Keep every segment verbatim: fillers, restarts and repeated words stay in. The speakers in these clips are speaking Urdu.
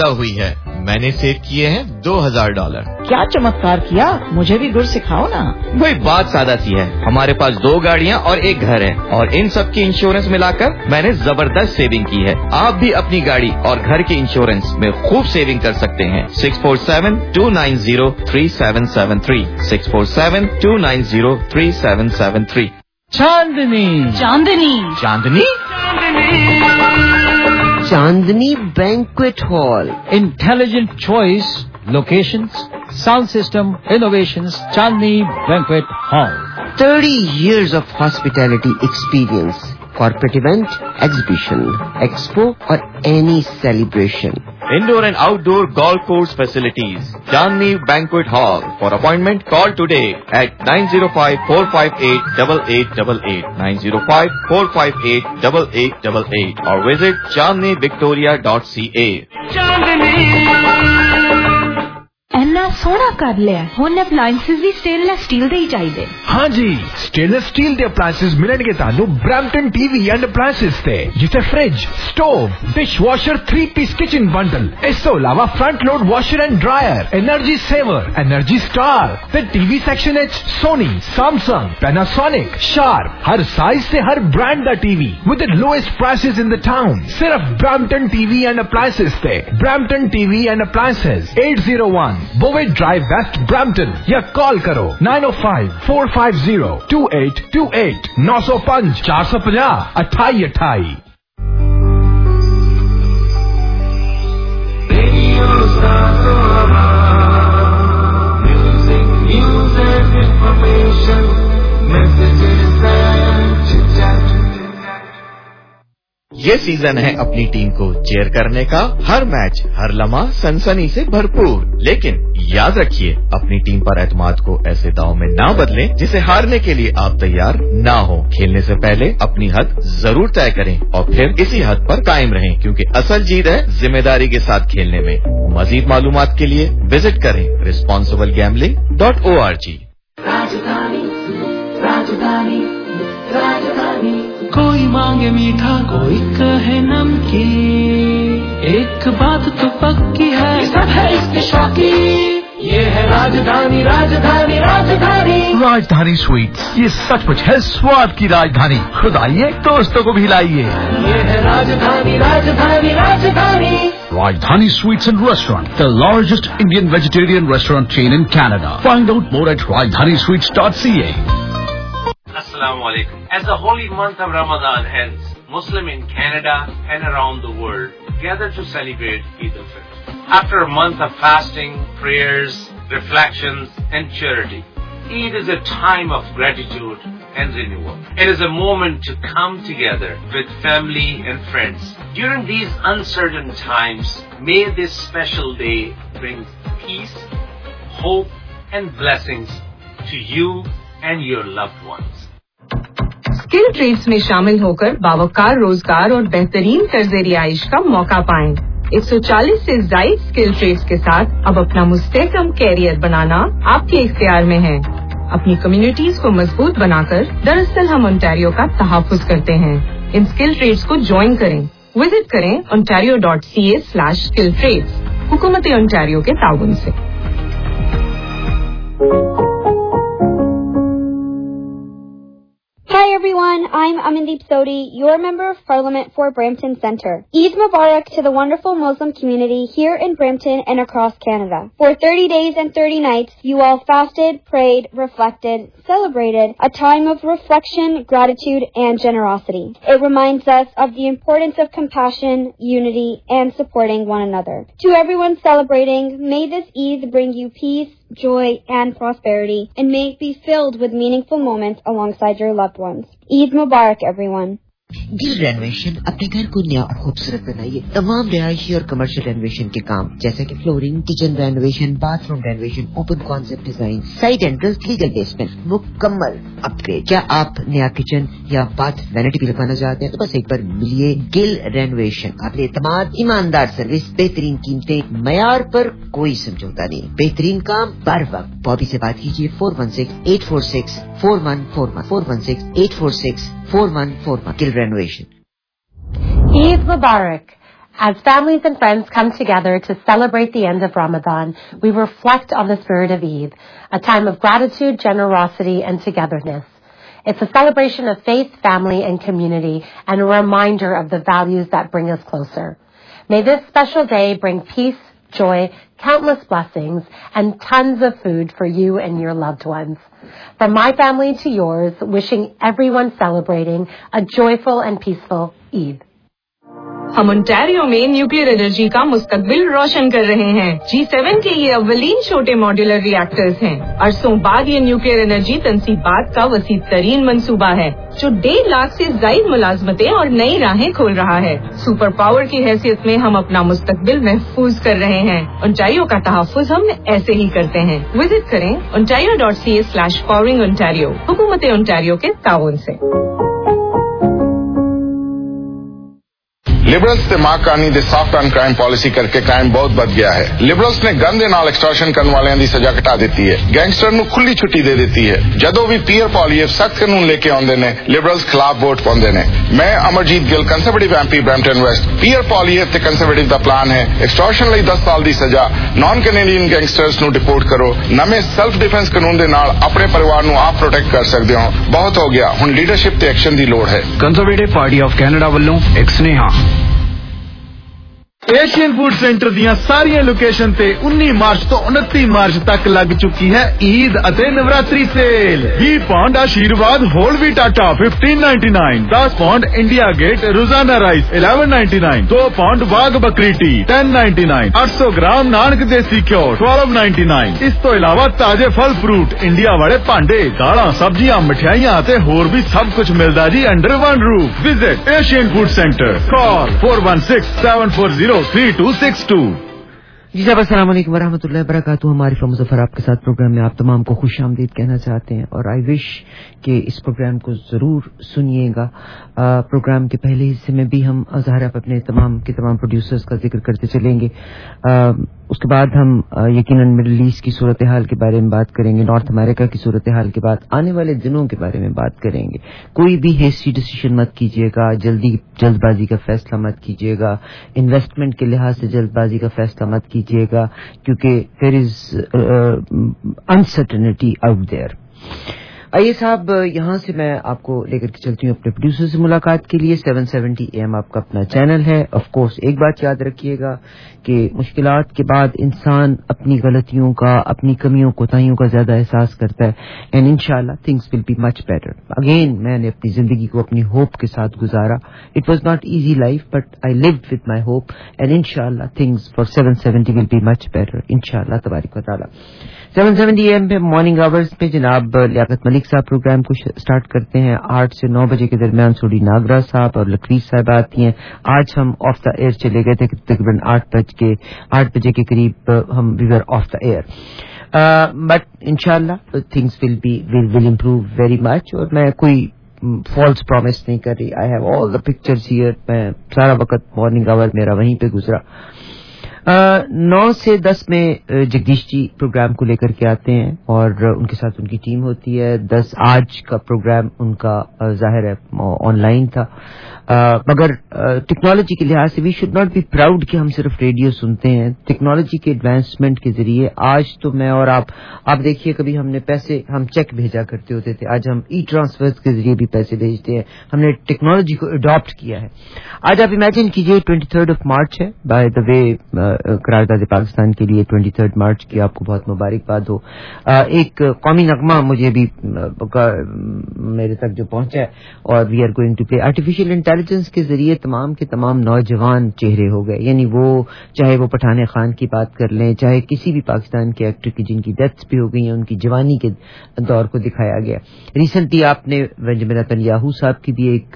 ہوئی ہے. میں نے سیو کیے ہیں دو ہزار ڈالر. کیا چمتکار کیا, مجھے بھی گر سکھاؤ نا. وہی بات سادہ سی ہے, ہمارے پاس دو گاڑیاں اور ایک گھر ہے اور ان سب کی انشورنس ملا کر میں نے زبردست سیونگ کی ہے. آپ بھی اپنی گاڑی اور گھر کی انشورنس میں خوب سیونگ کر سکتے ہیں. Six four seven two nine zero three seven seven three six four seven two nine zero three seven seven three. Chandni Chandni Chandni Chandni banquet hall. Intelligent choice, locations, sound system, innovations, Chandni Banquet Hall. thirty years of hospitality experience. Corporate event, exhibition, expo or any celebration. Indoor and outdoor golf course facilities. Chandni Banquet Hall. For appointment, call today at nine zero five four five eight eight eight eight eight, nine zero five four five eight eight eight eight eight or visit chandni victoria dot c a. ਇੰਨਾ ਸੋਹਣਾ ਕਰ ਲਿਆ, ਹੁਣ ਅਪਲਾਈਐਂਸਸ ਵੀ ਸਟੇਨਲੈਸ ਸਟੀਲ ਦੇ ਹੀ ਚਾਹੀਦੇ. ਹਾਂ ਜੀ, ਸਟੇਨਲੈਸ ਸਟੀਲ ਦੇ ਅਪਲਾਈਐਂਸਸ ਮਿਲਣਗੇ ਤੁਹਾਨੂੰ ਬ੍ਰੈਂਪਟਨ ਟੀਵੀ ਐਂਡ ਅਪਲਾਈਐਂਸਸ ਤੇ, ਜਿੱਥੇ fridge, stove, dishwasher, three piece kitchen bundle, ਇਸ ਤੋਂ ਇਲਾਵਾ front load washer and dryer, energy saver, energy star ਤੇ ਟੀਵੀ ਸੈਕਸ਼ਨ ਵਿੱਚ ਸੋਨੀ, ਸੈਮਸੰਗ, ਪੈਨਾਸੋਨਿਕ, ਸ਼ਾਰਪ, ਹਰ ਸਾਈਜ਼ ਤੇ ਹਰ ਬ੍ਰਾਂਡ ਦਾ TV with the lowest prices in the town. ਸਿਰਫ ਬ੍ਰੈਂਪਟਨ ਟੀਵੀ ਐਂਡ ਅਪਲਾਈਐਂਸਸ ਤੇ. Brampton TV and appliances eight oh one Bovey Drive West Brampton या कॉल करो nine oh five four five zero two eight two eight nine oh five four five zero अठाई अठाई. Music, news and information, messages and chit-chat. یہ سیزن ہے اپنی ٹیم کو چیئر کرنے کا. ہر میچ, ہر لمحہ سنسنی سے بھرپور. لیکن یاد رکھیے, اپنی ٹیم پر اعتماد کو ایسے داؤ میں نہ بدلیں جسے ہارنے کے لیے آپ تیار نہ ہو. کھیلنے سے پہلے اپنی حد ضرور طے کریں اور پھر اسی حد پر قائم رہیں, کیونکہ اصل جیت ہے ذمہ داری کے ساتھ کھیلنے میں. مزید معلومات کے لیے وزٹ کریں responsible gambling dot O R G. کوئی مانگے میٹھا, کوئی کہے نمکین, ایک بات تو پکی ہے, سب ہے اس کے شوقین. یہ ہے راجدھانی, راجدھانی, راجدھانی. راجدھانی سویٹس, یہ سچ مچ ہے سواد کی راجدھانی. خود آئیے, دوستوں کو بھی لائیے. یہ ہے Rajdhani, Rajdhani, Rajdhani. Rajdhani Sweets and Restaurant, the largest Indian vegetarian restaurant chain in Canada. Find out more at rajdhani sweets dot c a. Assalamu alaikum. As the holy month of Ramadan ends, Muslim in Canada and around the world gather to celebrate Eid al-Fitr. After a month of fasting, prayers, reflections and charity, Eid is a time of gratitude and renewal. It is a moment to come together with family and friends. During these uncertain times, may this special day bring peace, hope and blessings to you and your loved ones. Skilled trades میں شامل ہو کر باوقار روزگار اور بہترین طرز رہائش کا موقع پائیں. ایک سو چالیس سے زائد اسکل ٹریڈس کے ساتھ اب اپنا مستحکم کیریئر بنانا آپ کے اختیار میں ہے. اپنی کمیونٹیز کو مضبوط بنا کر دراصل ہم اونٹاریو کا تحفظ کرتے ہیں. ان اسکل ٹریڈس کو جوائن کریں. وزٹ کریں Ontario dot C A slash skilled trades. حکومت اونٹاریو کے تعاون سے. Hi everyone, I'm Amandeep Sodhi, your Member of Parliament for Brampton Centre. Eid Mubarak to the wonderful Muslim community here in Brampton and across Canada. For thirty days and thirty nights, you all fasted, prayed, reflected, celebrated a time of reflection, gratitude, and generosity. It reminds us of the importance of compassion, unity, and supporting one another. To everyone celebrating, may this Eid bring you peace, joy, and prosperity, and may it be filled with meaningful moments alongside your loved ones. Eid Mubarak, everyone. Gill renovation اپنے گھر کو نیا اور خوبصورت بنائیے. تمام رہائشی اور کمرشل رینویشن کے کام جیسے کہ flooring, kitchen renovation, bathroom renovation, open concept design, side entrance, legal basement, مکمل اپ گریڈ. کیا آپ نیا کچن یا باتھ وینٹی بھی لگوانا چاہتے ہیں تو بس ایک بار ملیے گل رینویشن. آپ نے اعتماد, ایماندار سروس, بہترین قیمتیں, معیار پر کوئی سمجھوتا نہیں, بہترین کام بر وقت. بابی سے بات کیجیے four one six eight four six four one four one four one six eight four six four one four one. Gil Renovation. Eid Mubarak. As families and friends come together to celebrate the end of Ramadan, we reflect on the spirit of Eid, a time of gratitude, generosity, and togetherness. It's a celebration of faith, family, and community, and a reminder of the values that bring us closer. May this special day bring peace, joy, countless blessings, and tons of food for you and your loved ones. From my family to yours, wishing everyone celebrating a joyful and peaceful Eid. हम ओंटारियो में न्यूक्लियर एनर्जी का मुस्तकबिल रोशन कर रहे हैं। जी सेवन के ये अव्वलीन छोटे मॉड्यूलर रिएक्टर्स हैं। अरसों बाद ये न्यूक्लियर एनर्जी तनसीबात का वसी तरीन मंसूबा है जो डेढ़ लाख से ज्यादा मुलाजमतें और नई राहें खोल रहा है। सुपर पावर की हैसियत में हम अपना मुस्तकबिल महफूज कर रहे हैं। ओंटारियो का तहफ़्फ़ुज़ हम ऐसे ही करते हैं। विजिट करें ontario dot c a slash powering ontario हुकूमत ओंटारियो के ताउन से। लिबरल्स ते मां कानी दे सॉफ्ट ऑन क्राइम पॉलिसी करके क्राइम बहुत बढ़ गया है। लिबरल्स ने गन दे नाल एक्सटॉर्शन करने वालियां दी सजा घटा देती है, गैंगस्टर नु खुली छुट्टी दे देती है। जदों भी पीयर पॉलिएफ सख्त कानून लेके आउंदे ने, लिबरल्स खिलाफ वोट पाउंदे ने। मैं Amarjit Gill conservative MP Brampton West. Pierre Poilievre ते कंजरवेटिव दा प्लान है एक्सटॉर्शन लई दस साल दी सजा, नॉन कैनेडियन गैंगस्टर्स नु डिपोर्ट करो, नਵੇਂ सेल्फ डिफेंस कानून दे नाल अपने परिवार नु आप प्रोटेक्ट कर सकदे हो। बहुत हो गया, हुण लीडरशिप ते एक्शन दी लोड़ है। कंजरवेटिव पार्टी ऑफ कैनेडा ਵੱਲੋਂ ਇੱਕ ਸੁਨੇਹਾ। एशियन फूड सेंटर दियां सारियां लोकेशन ते उन्नीस मार्च तो उनतीस मार्च तक लग चुकी है ईद अते नवरात्रि सेल। बीस पाउंड आशीर्वाद होल व्हीट आटा पंद्रह निन्यानवे, दस pound India Gate Rozana rice ग्यारह निन्यानवे, दो पाउंड वाघ बकरी टी दस निन्यानवे, आठ सौ ग्राम नानक देसी घ्यो बारह निन्यानवे। इस तो इलावा ताजे फल फ्रूट, इंडिया वाले भांडे, दालां, सब्जियां, मिठाइयां अते होर भी सब कुछ मिलदा जी under one roof. Visit Asian food centre, call four one six seven four zero three two six two. जी साहब अस्सलाम वालेकुम वरहमतुल्लाहि वबरकातुहू। हमारी फम मुज़फ़्फ़र आपके साथ प्रोग्राम में आप तमाम को खुश आमदीद कहना चाहते हैं और आई विश कि इस प्रोग्राम को ज़रूर सुनिएगा। प्रोग्राम के पहले हिस्से में भी हम ज़ाहिर अपने तमाम के तमाम प्रोड्यूसर्स का जिक्र करते चलेंगे। आ, उसके बाद हम यकीनन मिडल ईस्ट की सूरत हाल के बारे में बात करेंगे, नॉर्थ अमेरिका की सूरत हाल के बाद आने वाले दिनों के बारे में बात करेंगे। कोई भी हेस्टी डिसीजन मत कीजिएगा, जल्दी जल्दबाजी का फैसला मत कीजिएगा, इन्वेस्टमेंट के लिहाज से जल्दबाजी का फैसला मत कीजिएगा क्योंकि there is uncertainty out there. आइए साहब, यहाँ से मैं आपको लेकर के चलती हूँ अपने प्रोड्यूसर से मुलाकात के लिए। सेवन सेवेंटी ए एम आपका अपना चैनल है। ऑफ कोर्स एक बात याद रखिएगा कि मुश्किलात के बाद इंसान अपनी गलतियों का, अपनी कमियों कोताहियों का ज्यादा एहसास करता है एंड इंशाल्लाह things will be much better. Again मैंने अपनी जिंदगी को अपनी होप के साथ गुजारा। It was not easy life but I lived with my hope and इंशाल्लाह things for seven seventy will be much better इंशाल्लाह तबारक व तआला। सेवन सेवेंटी ए एम पे मॉर्निंग आवर्स पे जनाब लियाकत मलिक साहब प्रोग्राम को स्टार्ट करते हैं। आठ से नौ बजे के दरमियान सोडी नागराज साहब और लकवीर साहब आती हैं। आज हम ऑफ द एयर चले गए थे तकरीबन आठ बज के आठ बजे के करीब हम we were off the air, but इंशाल्लाह things will be will will improve very much. और मैं कोई फॉल्स प्रॉमिस नहीं कर रही। I have all the pictures here. मैं सारा वक्त मॉर्निंग आवर मेरा वहीं पे गुजरा। नौ से दस में जगदीश जी प्रोग्राम को लेकर के आते हैं और उनके साथ उनकी टीम होती है। दस आज का प्रोग्राम उनका जाहिर है ऑनलाइन था, मगर टेक्नोलॉजी के लिहाज से we should not be proud कि हम सिर्फ रेडियो सुनते हैं। टेक्नोलॉजी के एडवांसमेंट के जरिए आज तो मैं और आप आप देखिए, कभी हमने पैसे हम चेक भेजा करते होते थे, आज हम ई ट्रांसफर्स के जरिए भी पैसे भेजते हैं। हमने टेक्नोलॉजी को अडॉप्ट किया है। आज आप इमेजिन कीजिए ट्वेंटी थर्ड ऑफ मार्च है, बाय द वे करारदाद पाकिस्तान के लिए ट्वेंटी थर्ड मार्च की आपको बहुत मुबारकबाद हो। एक कौमी नगमा मुझे भी मेरे तक जो पहुंचा है और we are going to play artificial intelligence के जरिए तमाम के तमाम नौजवान चेहरे हो गए। यानी वो चाहे वो पठान खान की बात कर लें, चाहे किसी भी पाकिस्तान के एक्टर की जिनकी डेथ्स भी हो गई हैं, उनकी जवानी के दौर को दिखाया गया। रिसेंटली आपने बेंजामिन नेतन्याहू साहब की भी एक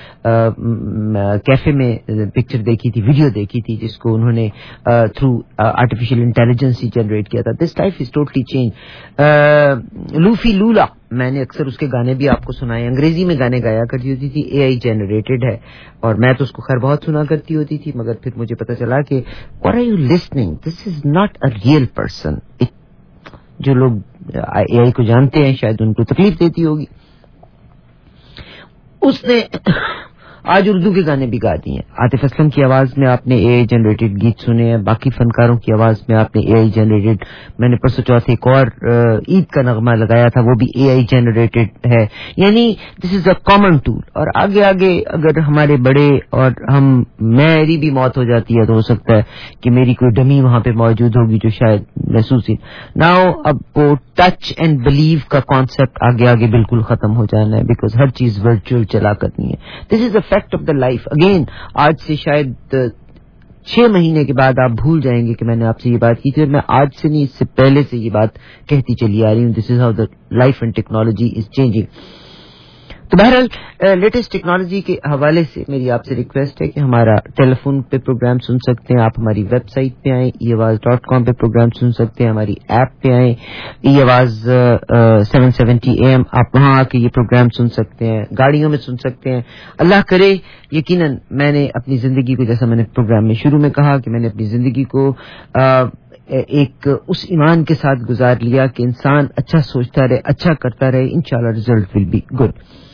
कैफे में पिक्चर देखी थी, वीडियो देखी थी, जिसको उन्होंने थ्रू आर्टिफिशियल इंटेलिजेंस ही जनरेट किया था। This life is totally change. लूफी लूला मैंने अक्सर उसके गाने भी आपको सुनाए, अंग्रेजी में गाने गाया करती होती थी, एआई जनरेटेड है और मैं तो उसको खैर बहुत सुना करती होती थी, मगर फिर मुझे पता चला कि what are you listening, this is not a real person. जो लोग एआई को जानते हैं शायद उनको तकलीफ देती होगी। उसने آج اردو کے گانے بھی گاتی ہیں. عاطف اسلم کی آواز میں آپ نے اے آئی جنریٹڈ گیت سنے ہیں, باقی فنکاروں کی آواز میں آپ نے اے آئی جنریٹڈ, میں نے پرسوں چوتھ ایک اور عید کا نغمہ لگایا تھا, وہ بھی اے آئی جنریٹڈ ہے. یعنی دس از اے کامن ٹول. اور آگے آگے اگر ہمارے بڑے اور ہم میری بھی موت ہو جاتی ہے تو ہو سکتا ہے کہ میری کوئی ڈمی وہاں پہ موجود ہوگی جو شاید محسوس ہی ناؤ. اب وہ ٹچ اینڈ بلیو کا کانسیپٹ آگے آگے بالکل ختم ہو جانا ہے, بیکاز ہر چیز ورچوئل چلا کرنی ہے. This is a fact of the life. Again آج سے شاید چھ مہینے کے بعد آپ بھول جائیں گے کہ میں نے آپ سے یہ بات کی تھی, اور میں آج سے نہیں اس سے پہلے سے یہ بات کہتی چلی آ رہی ہوں. This is how the life and technology is changing. تو بہرحال لیٹسٹ ٹیکنالوجی کے حوالے سے میری آپ سے ریکویسٹ ہے کہ ہمارا ٹیلی فون پہ پروگرام سن سکتے ہیں آپ, ہماری ویب سائٹ پہ آئیں ای آواز ڈاٹ کام پہ پروگرام سن سکتے ہیں, ہماری ایپ پہ آئیں ای آواز سیون سیونٹی اے ایم, آپ وہاں آ کے یہ پروگرام سن سکتے ہیں, گاڑیوں میں سن سکتے ہیں. اللہ کرے یقیناً میں نے اپنی زندگی کو, جیسا میں نے پروگرام میں شروع میں کہا کہ میں نے اپنی زندگی کو ایک اس ایمان کے ساتھ گزار لیا کہ انسان اچھا سوچتا رہے, اچھا کرتا رہے, انشاءاللہ رزلٹ ول بی گڈ.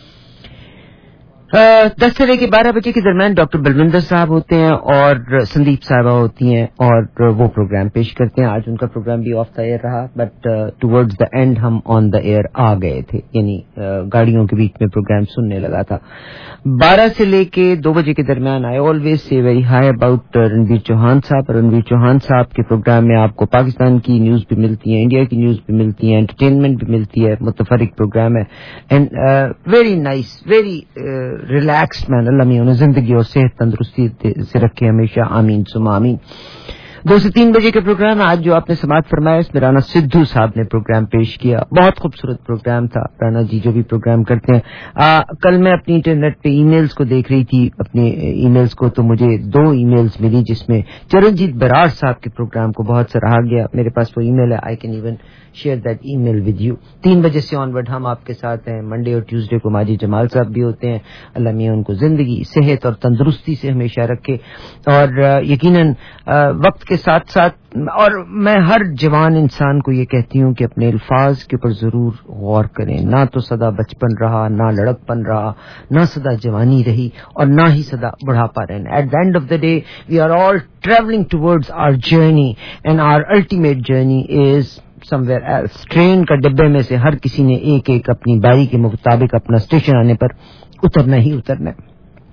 دس سے لے کے بارہ بجے کے درمیان ڈاکٹر بلوندر صاحب ہوتے ہیں اور سندیپ صاحبہ ہوتی ہیں اور وہ پروگرام پیش کرتے ہیں. آج ان کا پروگرام بھی آف دا ایئر رہا, بٹ ٹورڈز دا اینڈ ہم آن دا ایئر آ گئے تھے, یعنی گاڑیوں کے بیچ میں پروگرام سننے لگا تھا. بارہ سے لے کے دو بجے کے درمیان I always say very high about Ranveer Chauhan صاحب. رنویر چوہان صاحب کے پروگرام میں آپ کو پاکستان کی نیوز بھی ملتی ہے, انڈیا کی نیوز بھی ملتی ہے, انٹرٹینمنٹ بھی ملتی ہے, متفرق پروگرام ہے. And very nice, very relaxed man. اللہ میں انہیں زندگی اور صحت تندرستی سے رکھے ہمیشہ, آمین ثم آمین. دو سے تین بجے کا پروگرام آج جو آپ نے سماعت فرمایا اس میں رانا سدھو صاحب نے پروگرام پیش کیا. بہت خوبصورت پروگرام تھا. رانا جی جو بھی پروگرام کرتے ہیں, آ, کل میں اپنی انٹرنیٹ پہ ای میلز کو دیکھ رہی تھی, اپنے ای میلز کو, تو مجھے دو ای میلز ملی جس میں چرنجیت برار صاحب کے پروگرام کو بہت سراہا گیا. میرے پاس وہ ای میل ہے, I can even share that email with you. تین بجے سے آن ورڈ ہم آپ کے ساتھ ہیں. منڈے اور ٹیوزڈے کو ماجد جمال صاحب بھی ہوتے ہیں. اللہ میاں ان کو زندگی, صحت اور تندرستی سے ہمیشہ رکھے. اور یقیناً وقت کے ساتھ ساتھ, اور میں ہر جوان انسان کو یہ کہتی ہوں کہ اپنے الفاظ کے اوپر ضرور غور کریں. نہ تو سدا بچپن رہا, نہ لڑک پن رہا, نہ سدا جوانی رہی, اور نہ ہی سدا بڑھاپا رہنا. At the end of the day we are all travelling towards our journey, and our ultimate journey is somewhere else. Train کا ڈبے میں سے ہر کسی نے ایک ایک اپنی باری کے مطابق اپنا اسٹیشن آنے پر اترنا ہی اترنا ہے.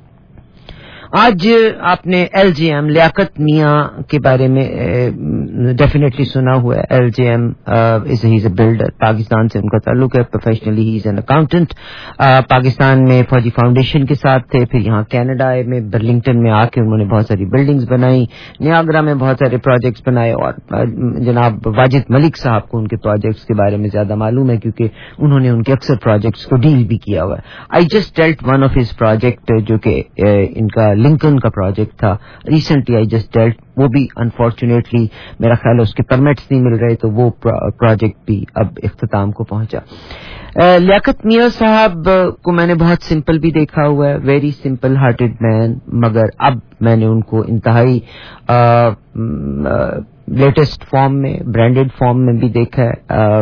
آج آپ نے ایل جے ایم لیاقت میاں کے بارے میں ڈیفینیٹلی سنا ہوا ہے. L J M is he is a builder, Pakistan سے ان کا تعلق ہے. Professionally he is an accountant. Pakistan میں فوجی فاؤنڈیشن کے ساتھ تھے, پھر یہاں کینیڈا میں برلنگٹن میں آ کے انہوں نے بہت ساری بلڈنگز بنائی, نیاگرا میں بہت سارے پروجیکٹس بنائے. اور جناب واجد ملک صاحب کو ان کے پروجیکٹس کے بارے میں زیادہ معلوم ہے کیونکہ انہوں نے ان کے اکثر پروجیکٹس کو ڈیل بھی کیا ہوا ہے. I just delete one of his project جو کہ ان کا لنکن کا پروجیکٹ تھا ریسنٹلی. آئی جسٹ ڈیلٹ, وہ بھی انفارچونیٹلی میرا خیال ہے اس کے پرمٹس نہیں مل رہے, تو وہ پروجیکٹ بھی اب اختتام کو پہنچا. لیاقت میاں صاحب کو میں نے بہت سمپل بھی دیکھا ہوا ہے, ویری سمپل ہارٹیڈ مین, مگر اب میں نے ان کو انتہائی لیٹسٹ فارم میں, برانڈیڈ فارم میں بھی دیکھا ہے.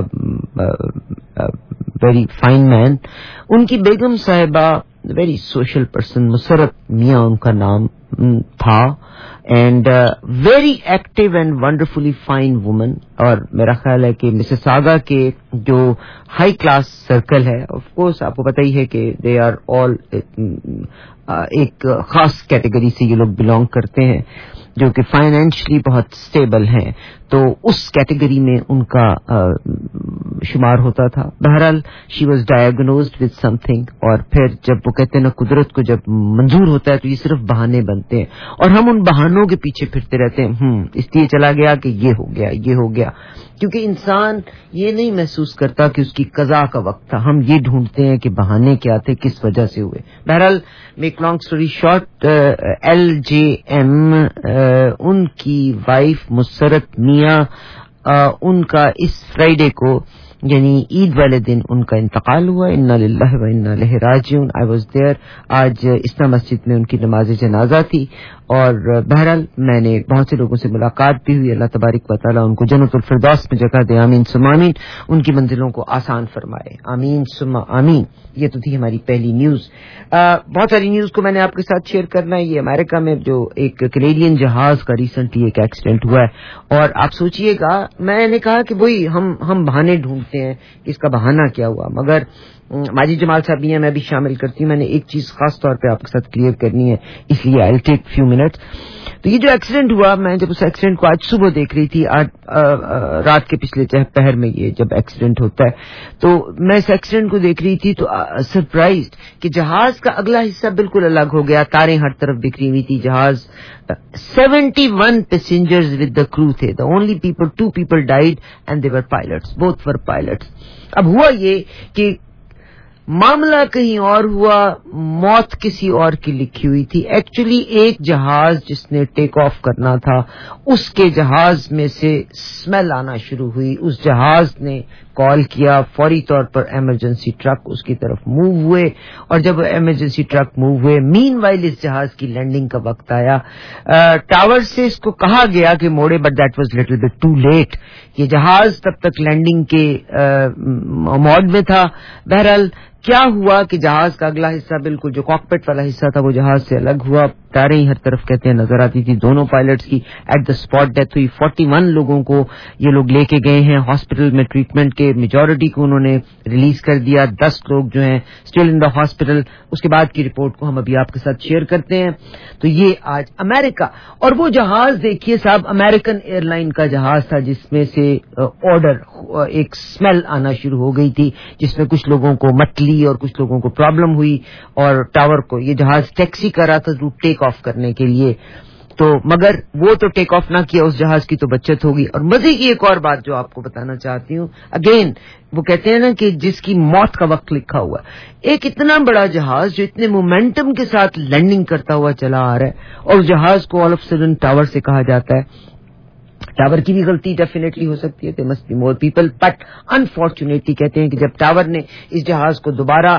ویری فائن مین. ان کی بیگم صاحبہ ویری سوشل پرسن, مسرت میاں ان کا نام تھا, and very active and wonderfully fine woman. اور میرا خیال ہے کہ مسیساگا کے جو ہائی کلاس سرکل ہے, آف کورس آپ کو پتہ ہی ہے کہ دے آر آل ایک خاص کیٹیگری سے یہ لوگ بلانگ کرتے ہیں جو کہ فائنینشلی بہت سٹیبل ہیں, تو اس کیٹیگری میں ان کا شمار ہوتا تھا. بہرحال she was diagnosed with something, اور پھر جب وہ کہتے ہیں نا قدرت کو جب منظور ہوتا ہے تو یہ صرف بہانے بنتے ہیں, اور ہم ان بہانوں کے پیچھے پھرتے رہتے ہیں. ہم اس لیے چلا گیا کہ یہ ہو گیا, یہ ہو گیا, کیونکہ انسان یہ نہیں محسوس کرتا کہ اس کی قضا کا وقت تھا. ہم یہ ڈھونڈتے ہیں کہ بہانے کیا تھے, کس وجہ سے ہوئے. بہرحال make long story short, L J M ان کی وائف مسرت میاں, ان کا اس فرائیڈے کو یعنی عید والے دن ان کا انتقال ہوا. انا للہ و انا الیہ راجعون. I was there. آج اسنا مسجد میں ان کی نماز جنازہ تھی اور بہرحال میں نے بہت سے لوگوں سے ملاقات بھی ہوئی. اللہ تبارک و تعالیٰ ان کو جنت الفردوس میں جگہ دے. آمین ثم آمین. ان کی منزلوں کو آسان فرمائے. آمین ثم آمین. یہ تو تھی ہماری پہلی نیوز. بہت ساری نیوز کو میں نے آپ کے ساتھ شیئر کرنا ہے. یہ امریکہ میں جو ایک کینیڈین جہاز کا ریسنٹلی ایک ایکسیڈنٹ ہوا ہے اور آپ سوچئے گا, میں نے کہا کہ وہی ہم ہم بہانے ڈھونڈتے ہیں کہ اس کا بہانہ کیا ہوا, مگر ماجد جمال صاحب بھی ہیں, میں بھی شامل کرتی ہوں. میں نے ایک چیز خاص طور پہ آپ کے ساتھ کلیئر کرنی ہے, اس لیے آئی ٹیک فیو منٹس. تو یہ جو ایکسیڈنٹ ہوا, میں جب اس ایکسیڈنٹ کو آج صبح دیکھ رہی تھی, آج رات کے پچھلے پہر میں یہ جب ایکسیڈنٹ ہوتا ہے تو میں اس ایکسیڈنٹ کو دیکھ رہی تھی تو سرپرائزڈ کہ جہاز کا اگلا حصہ بالکل الگ ہو گیا, تاریں ہر طرف بکھری ہوئی تھی. جہاز seventy one passengers with the crew تھے. The only people two people died and they were pilots, both were pilots. اب ہوا یہ کہ معاملہ کہیں اور ہوا, موت کسی اور کی لکھی ہوئی تھی. ایکچولی ایک جہاز جس نے ٹیک آف کرنا تھا, اس کے جہاز میں سے اسمیل آنا شروع ہوئی. اس جہاز نے کال کیا, فوری طور پر ایمرجنسی ٹرک اس کی طرف موو ہوئے, اور جب ایمرجنسی ٹرک موو ہوئے, مین وائل اس جہاز کی لینڈنگ کا وقت آیا. ٹاور سے اس کو کہا گیا کہ موڑے, but that was little bit too late. یہ جہاز تب تک لینڈنگ کے موڈ میں تھا. بہرحال کیا ہوا کہ جہاز کا اگلا حصہ, بالکل جو کاکپٹ والا حصہ تھا, وہ جہاز سے الگ ہوا. تاریں ہر طرف کہتے ہیں نظر آتی تھی. دونوں پائلٹس کی ایٹ دا اسپاٹ ڈیتھ ہوئی. فورٹی ون لوگوں کو یہ لوگ لے کے گئے ہیں ہاسپٹل میں ٹریٹمنٹ کے. میجورٹی کو انہوں نے ریلیز کر دیا. دس لوگ جو ہیں اسٹل ان دا ہاسپٹل. اس کے بعد کی رپورٹ کو ہم ابھی آپ کے ساتھ شیئر کرتے ہیں. تو یہ آج امریکہ, اور وہ جہاز دیکھیے صاحب, امریکن ایئر لائن کا جہاز تھا جس میں سے آرڈر ایک اسمیل آنا شروع ہو گئی تھی, جس میں کچھ لوگوں کو متلی اور کچھ لوگوں کو پرابلم ہوئی. اور ٹاور کو یہ جہاز ٹیکسی کر رہا تھا روٹ ٹیک آف کرنے کے لیے, تو مگر وہ تو ٹیک آف نہ کیا. اس جہاز کی تو بچت ہوگی. اور مزے کی ایک اور بات جو آپ کو بتانا چاہتی ہوں, اگین وہ کہتے ہیں نا کہ جس کی موت کا وقت لکھا ہوا, ایک اتنا بڑا جہاز جو اتنے مومنٹم کے ساتھ لینڈنگ کرتا ہوا چلا آ رہا ہے, اور اس جہاز کو آل آف سڈن ٹاور سے کہا جاتا ہے. ٹاور کی بھی غلطی ڈیفینیٹلی ہو سکتی ہے, they must be more people, but unfortunately کہتے ہیں کہ جب ٹاور نے اس جہاز کو دوبارہ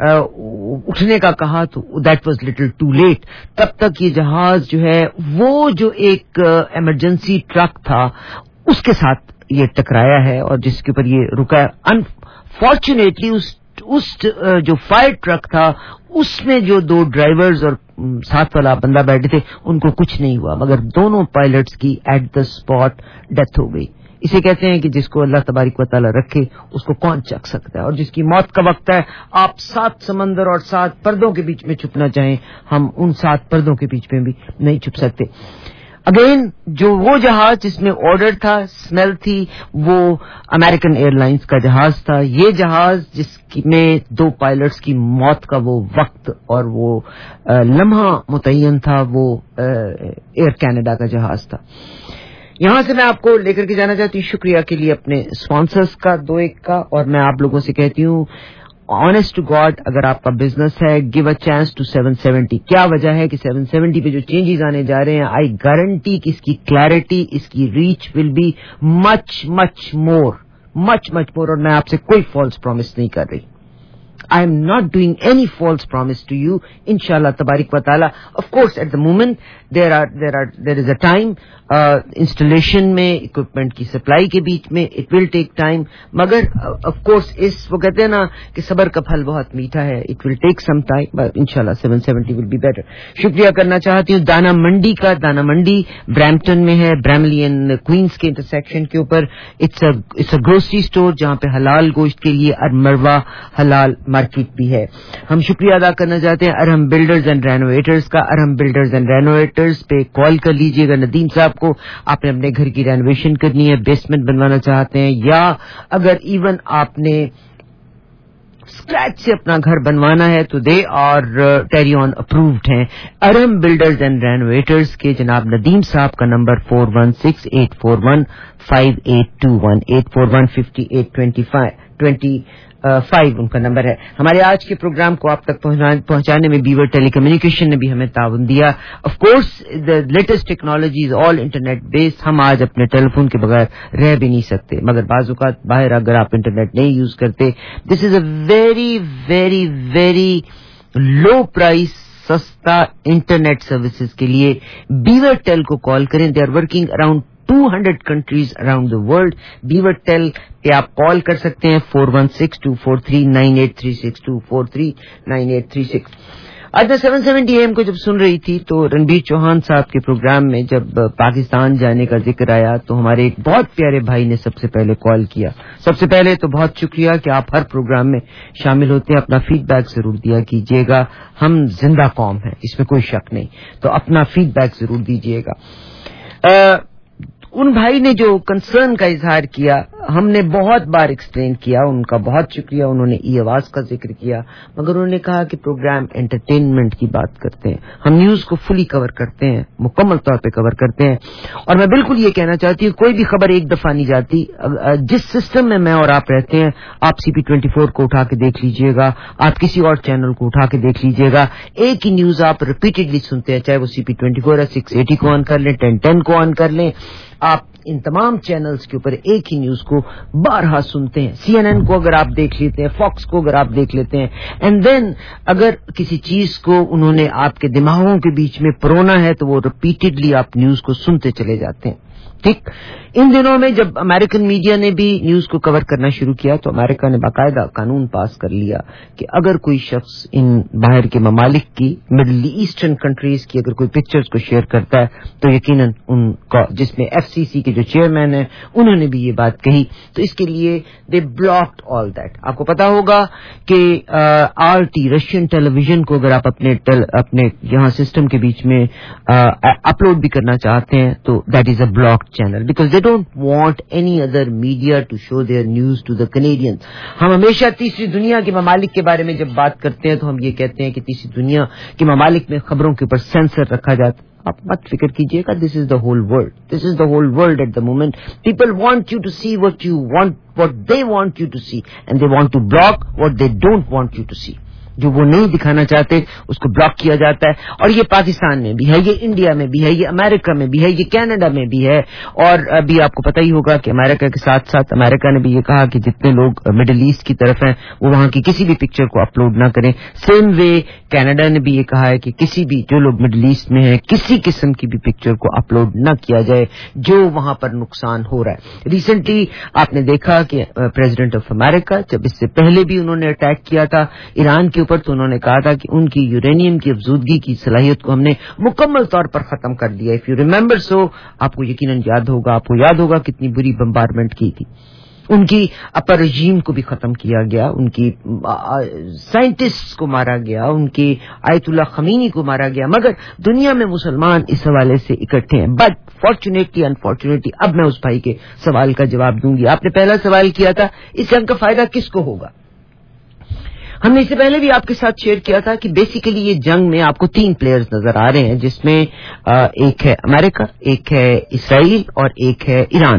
اٹھنے کا کہا تو that was little too late. تب تک یہ جہاز جو ہے وہ جو ایک ایمرجنسی ٹرک تھا اس کے ساتھ یہ ٹکرایا ہے, اور جس کے اوپر یہ رکا. انفارچونیٹلی اس اس جو فائر ٹرک تھا اس میں جو دو ڈرائیورز اور ساتھ والا بندہ بیٹھے تھے ان کو کچھ نہیں ہوا, مگر دونوں پائلٹس کی ایٹ دا اسپاٹ ڈیتھ ہو گئی. اسے کہتے ہیں کہ جس کو اللہ تبارک و تعالیٰ رکھے اس کو کون چک سکتا ہے, اور جس کی موت کا وقت ہے, آپ سات سمندر اور سات پردوں کے بیچ میں چھپنا چاہیں, ہم ان سات پردوں کے بیچ میں بھی نہیں چھپ سکتے. اگین جو وہ جہاز جس میں آرڈر تھا, اسمیل تھی, وہ امریکن ایئر لائنز کا جہاز تھا. یہ جہاز جس میں دو پائلٹس کی موت کا وہ وقت اور وہ لمحہ متعین تھا, وہ ایئر کینیڈا کا جہاز تھا. یہاں سے میں آپ کو لے کر کے جانا چاہتی ہوں شکریہ کے لیے اپنے اسپانسرز کا, دو ایک کا, اور میں آپ لوگوں سے کہتی ہوں آنیسٹ ٹو گاڈ, اگر آپ کا بزنس ہے, give a chance to seven seventy. کیا وجہ ہے کہ سیون سیونٹی پہ جو چینجز آنے جا رہے ہیں, آئی گارنٹی کہ اس کی کلیئرٹی, اس کی ریچ ول بی مچ مچ مور مچ مچ مور. اور میں آپ سے کوئی فالس پرومس نہیں کر رہی. I am not doing any false promise to you. Inshallah tabarik wa ta'ala. Of course, at the moment there are there are there is a time uh, installation में equipment की supply के बीच में it will take time. मगर uh, of course इस वो कहते हैं ना कि सबर का फल बहुत मीठा है. It will take some time, but inshallah seven seventy will be better. शुक्रिया करना चाहती हूँ दाना मंडी का. दाना मंडी ब्रैम्पटन में है, ब्रैमली एंड क्वींस के इंटरसेक्शन के ऊपर. It's a it's a grocery store जहाँ पे हलाल गोश्त के लिए अरमरवा हलाल मार्केट भी है. हम शुक्रिया अदा करना चाहते हैं अरहम बिल्डर्स एंड रेनोवेटर्स का. अरहम बिल्डर्स एंड रेनोवेटर्स पे कॉल कर लीजिएगा नदीम साहब को. आपने अपने घर की रेनोवेशन करनी है, बेसमेंट बनवाना चाहते हैं, या अगर इवन आपने स्क्रैच से अपना घर बनवाना है तो दे और टेरी ऑन अप्रूव्ड हैं. अरहम बिल्डर्स एंड रेनोवेटर्स के जनाब नदीम साहब का number four one six eight four one five eight two one eight four one fifty eight twenty five twenty five ان کا نمبر ہے. ہمارے آج کے پروگرام کو آپ تک پہنچانے میں بیور ٹیلی کمیونیکیشن نے بھی ہمیں تعاون دیا. Of course the latest technology is all internet based. ہم آج اپنے ٹیلی فون کے بغیر رہ بھی نہیں سکتے, مگر بعض اوقات باہر اگر آپ انٹرنیٹ نہیں یوز کرتے, this is a very very very low price سستا انٹرنیٹ سروسز کے لیے بیور ٹیل کو کال کریں. They are working around two hundred countries around the world. Beaver Tel پہ آپ کال کر سکتے ہیں four one six two four three nine eight three six two four three nine eight three six. آج میں سیون سیونٹی اے ایم کو جب سن رہی تھی تو رنبیر چوہان صاحب کے پروگرام میں جب پاکستان جانے کا ذکر آیا تو ہمارے ایک بہت پیارے بھائی نے سب سے پہلے کال کیا. سب سے پہلے تو بہت شکریہ کہ آپ ہر پروگرام میں شامل ہوتے ہیں. اپنا فیڈ بیک ضرور دیا کیجیے گا. ہم زندہ قوم ہیں, اس میں کوئی شک نہیں, تو اپنا فیڈ بیک ضرور دیجیے گا. ان بھائی نے جو کنسرن کا اظہار کیا ہم نے بہت بار ایکسپلین کیا, ان کا بہت شکریہ. انہوں نے ای آواز کا ذکر کیا, مگر انہوں نے کہا کہ پروگرام انٹرٹینمنٹ کی بات کرتے ہیں, ہم نیوز کو فلی کور کرتے ہیں, مکمل طور پہ کور کرتے ہیں. اور میں بالکل یہ کہنا چاہتی ہوں کوئی بھی خبر ایک دفعہ نہیں جاتی. جس سسٹم میں میں اور آپ رہتے ہیں, آپ سی پی ٹوینٹی فور کو اٹھا کے دیکھ لیجئے گا, آپ کسی اور چینل کو اٹھا کے دیکھ لیجئے گا, ایک ہی نیوز آپ ریپیٹڈلی سنتے ہیں, چاہے وہ سی پی ٹوینٹی فور ہے, سکس ایٹی کو آن کر لیں, ٹین ٹین کو آن کر لیں, آپ ان تمام چینلز کے اوپر ایک ہی نیوز کو بارہا سنتے ہیں. سی این این کو اگر آپ دیکھ لیتے ہیں, فاکس کو اگر آپ دیکھ لیتے ہیں, اینڈ دین اگر کسی چیز کو انہوں نے آپ کے دماغوں کے بیچ میں پرونا ہے تو وہ ریپیٹڈلی آپ نیوز کو سنتے چلے جاتے ہیں. ٹھیک ان دنوں میں جب امریکن میڈیا نے بھی نیوز کو کور کرنا شروع کیا تو امریکہ نے باقاعدہ قانون پاس کر لیا کہ اگر کوئی شخص ان باہر کے ممالک کی, مڈل ایسٹرن کنٹریز کی اگر کوئی پکچرز کو شیئر کرتا ہے تو یقیناً ان کا, جس میں ایف سی سی کے جو چیئرمین ہیں انہوں نے بھی یہ بات کہی, تو اس کے لیے دے بلاکڈ آل دیٹ. آپ کو پتا ہوگا کہ R T Russian television کو اگر آپ اپنے اپنے یہاں سسٹم کے بیچ میں اپلوڈ بھی کرنا چاہتے ہیں تو that is a blocked channel because they don't want any other media to show their news to the Canadians. ہم ہمیشہ تیسری دنیا کے ممالک کے بارے میں جب بات کرتے ہیں تو ہم یہ کہتے ہیں کہ تیسری دنیا کے ممالک میں خبروں کے اوپر سینسر رکھا جاتا ہے. آپ مت فکر کیجیے گا, this is the whole world, this is the whole world at the moment. People want you to see what you want, what they want you to see, and they want to block what they don't want you to see. جو وہ نہیں دکھانا چاہتے اس کو بلاک کیا جاتا ہے. اور یہ پاکستان میں بھی ہے, یہ انڈیا میں بھی ہے, یہ امریکہ میں بھی ہے, یہ کینیڈا میں بھی ہے. اور ابھی آپ کو پتہ ہی ہوگا کہ امریکہ کے ساتھ ساتھ امریکہ نے بھی یہ کہا کہ جتنے لوگ مڈل ایسٹ کی طرف ہیں وہ وہاں کی کسی بھی پکچر کو اپلوڈ نہ کریں. سیم وے کینیڈا نے بھی یہ کہا ہے کہ کسی بھی جو لوگ مڈل ایسٹ میں ہیں کسی قسم کی بھی پکچر کو اپلوڈ نہ کیا جائے جو وہاں پر نقصان ہو رہا ہے. ریسنٹلی آپ نے دیکھا کہ پریزیڈنٹ آف امریکہ جب اس سے پہلے بھی انہوں نے اٹیک کیا تھا ایران کے اوپر تو انہوں نے کہا تھا کہ ان کی یورینیم کی افزودگی کی صلاحیت کو ہم نے مکمل طور پر ختم کر دیا. اف یو ریمبر سو آپ کو یقیناً یاد ہوگا, آپ کو یاد ہوگا کتنی بری بمبارمنٹ کی تھی. ان کی اپر رجیم کو بھی ختم کیا گیا, ان کی سائنٹسٹ کو مارا گیا, ان کی آیت اللہ خمینی کو مارا گیا. مگر دنیا میں مسلمان اس حوالے سے اکٹھے ہیں. بٹ فارچونیٹلی انفارچونیٹلی اب میں اس بھائی کے سوال کا جواب دوں گی. آپ نے پہلا سوال کیا تھا اس جنگ کا فائدہ کس کو ہوگا. ہم نے اس سے پہلے بھی آپ کے ساتھ شیئر کیا تھا کہ بیسیکلی یہ جنگ میں آپ کو تین پلیئرز نظر آ رہے ہیں, جس میں ایک ہے امریکہ, ایک ہے اسرائیل اور ایک ہے ایران.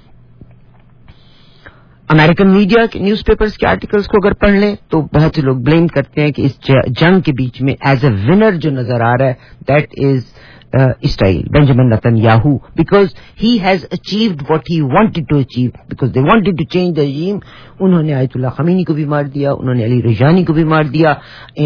امریکن میڈیا کے نیوز پیپرز کے آرٹیکلز کو اگر پڑھ لیں تو بہت سے لوگ بلیم کرتے ہیں کہ اس جنگ کے بیچ میں ایز اے ونر جو نظر آ رہا ہے that is Israel, Benjamin Netanyahu, because he has achieved what he wanted to achieve, because they wanted to change the regime. انہوں نے آیت اللہ خمینی کو بھی مار دیا, انہوں نے علی رجانی کو بھی مار دیا.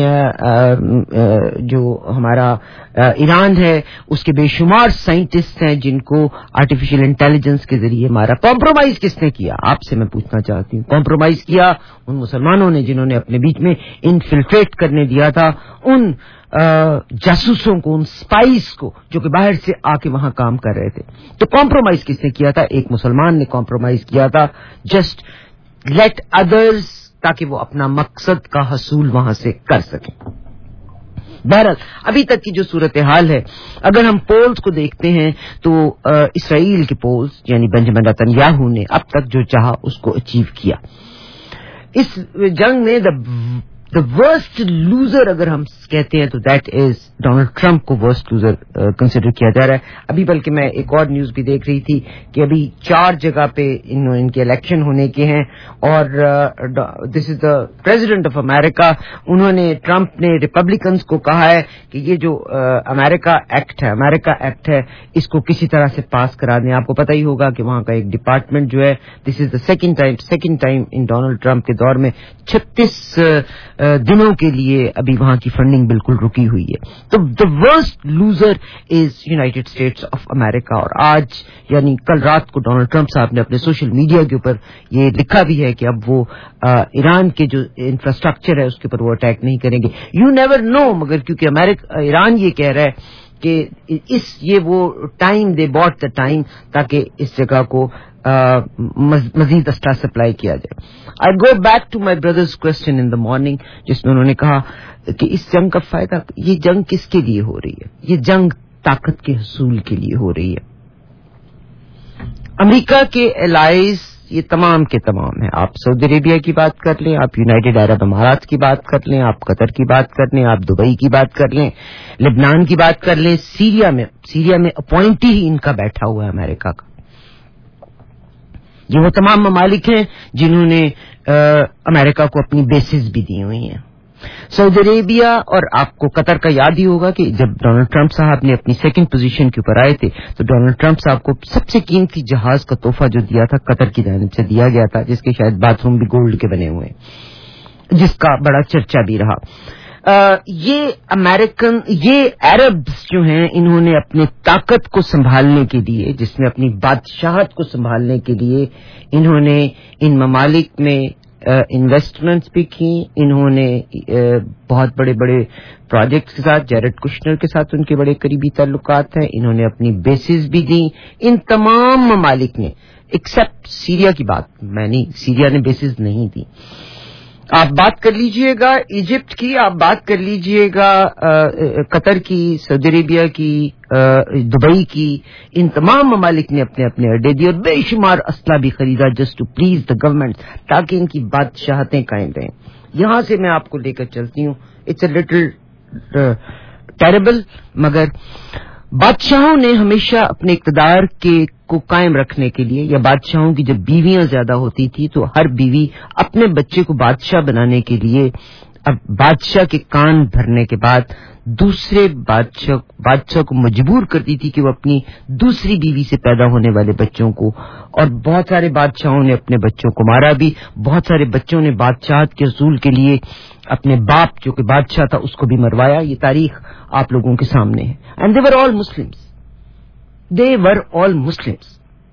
جو ہمارا ایران ہے اس کے بے شمار سائنٹسٹ ہیں جن کو آرٹیفیشل انٹیلیجنس کے ذریعے مارا. کمپرومائز کس نے کیا, آپ سے میں پوچھنا چاہتی ہوں. کمپرومائز کیا ان مسلمانوں نے جنہوں نے اپنے بیچ میں انفلٹریٹ کرنے دیا تھا ان جاسوسوں کو, ان سپائز کو جو کہ باہر سے آ کے وہاں کام کر رہے تھے. تو کمپرومائز کس نے کیا تھا, ایک مسلمان نے کمپرومائز کیا تھا, جسٹ لیٹ ادرز, تاکہ وہ اپنا مقصد کا حصول وہاں سے کر سکیں. بہرحال ابھی تک کی جو صورتحال ہے, اگر ہم پولز کو دیکھتے ہیں تو اسرائیل کے پولز یعنی بینجامن نیتن-یاہو نے اب تک جو چاہا اس کو اچیو کیا. اس جنگ میں دا the worst loser اگر ہم کہتے ہیں تو دیٹ از ڈونلڈ ٹرمپ کو ورسٹ لوزر کنسیڈر کیا جا رہا ہے ابھی. بلکہ میں ایک اور نیوز بھی دیکھ رہی تھی کہ ابھی چار جگہ پہ ان کے الیکشن ہونے کے ہیں اور دس is the president of America. انہوں نے ٹرمپ نے ریپبلکنس کو کہا ہے کہ یہ جو امریکہ ایکٹ ہے امریکہ ایکٹ ہے اس کو کسی طرح سے پاس کرا دیں. آپ کو پتہ ہی ہوگا کہ وہاں کا ایک ڈپارٹمنٹ جو ہے this is the second time second time in Donald Trump کے دور میں چھتیس دنوں کے لیے ابھی وہاں کی فنڈنگ بالکل رکی ہوئی ہے. تو the worst loser is United States of America. اور آج یعنی کل رات کو ڈونلڈ ٹرمپ صاحب نے اپنے سوشل میڈیا کے اوپر یہ لکھا بھی ہے کہ اب وہ ایران کے جو انفراسٹرکچر ہے اس کے اوپر وہ اٹیک نہیں کریں گے. یو نیور نو, مگر کیونکہ امریکہ ایران یہ کہہ رہا ہے کہ اس یہ وہ time they Bat the time تاکہ اس جگہ کو مزید اسلحہ سپلائی کیا جائے. I go back to my brothers question in the morning جس میں انہوں نے کہا کہ اس جنگ کا فائدہ, یہ جنگ کس کے لیے ہو رہی ہے؟ یہ جنگ طاقت کے حصول کے لیے ہو رہی ہے. امریکہ کے الائز یہ تمام کے تمام ہیں. آپ سعودی عربیہ کی بات کر لیں, آپ یونائٹیڈ عرب امارات کی بات کر لیں, آپ قطر کی بات کر لیں, آپ دبئی کی بات کر لیں, لبنان کی بات کر لیں, سیریا میں سیریا میں اپوائنٹی ہی ان کا بیٹھا ہوا ہے امریکہ کا. یہ وہ تمام ممالک ہیں جنہوں نے امریکہ کو اپنی بیسز بھی دی ہوئی ہیں. سعودی عربیہ اور آپ کو قطر کا یاد ہی ہوگا کہ جب ڈونلڈ ٹرمپ صاحب نے اپنی سیکنڈ پوزیشن کے اوپر آئے تھے تو ڈونلڈ ٹرمپ صاحب کو سب سے قیمتی جہاز کا تحفہ جو دیا تھا قطر کی جانب سے دیا گیا تھا, جس کے شاید باتھ روم بھی گولڈ کے بنے ہوئے ہیں, جس کا بڑا چرچا بھی رہا. آ, یہ امریکن یہ عربز جو ہیں انہوں نے اپنے طاقت کو سنبھالنے کے لیے, جس میں اپنی بادشاہت کو سنبھالنے کے لیے انہوں نے ان ممالک میں انویسٹمنٹس بھی کی. انہوں نے بہت بڑے بڑے پروجیکٹس کے ساتھ, جیرڈ کشنر کے ساتھ ان کے بڑے قریبی تعلقات ہیں. انہوں نے اپنی بیسز بھی دی ان تمام ممالک نے, ایکسپٹ سیریا کی بات میں نہیں, سیریا نے بیسز نہیں دی. آپ بات کر لیجئے گا ایجپٹ کی, آپ بات کر لیجئے گا قطر کی, سعودی عربیہ کی, دبئی کی, ان تمام ممالک نے اپنے اپنے اڈے دیے اور بے شمار اسلحہ بھی خریدا just to please the government تاکہ ان کی بادشاہتیں قائم رہیں. یہاں سے میں آپ کو لے کر چلتی ہوں, اٹس اے لٹل ٹیریبل, مگر بادشاہوں نے ہمیشہ اپنے اقتدار کے کو قائم رکھنے کے لیے, یا بادشاہوں کی جب بیویاں زیادہ ہوتی تھی تو ہر بیوی اپنے بچے کو بادشاہ بنانے کے لیے اب بادشاہ کے کان بھرنے کے بعد دوسرے بادشاہ بادشاہ کو مجبور کرتی تھی کہ وہ اپنی دوسری بیوی سے پیدا ہونے والے بچوں کو, اور بہت سارے بادشاہوں نے اپنے بچوں کو مارا بھی, بہت سارے بچوں نے بادشاہت کے حصول کے لیے اپنے باپ جو کہ بادشاہ تھا اس کو بھی مروایا. یہ تاریخ آپ لوگوں کے سامنے ہے. And they were all Muslims, they were all Muslims.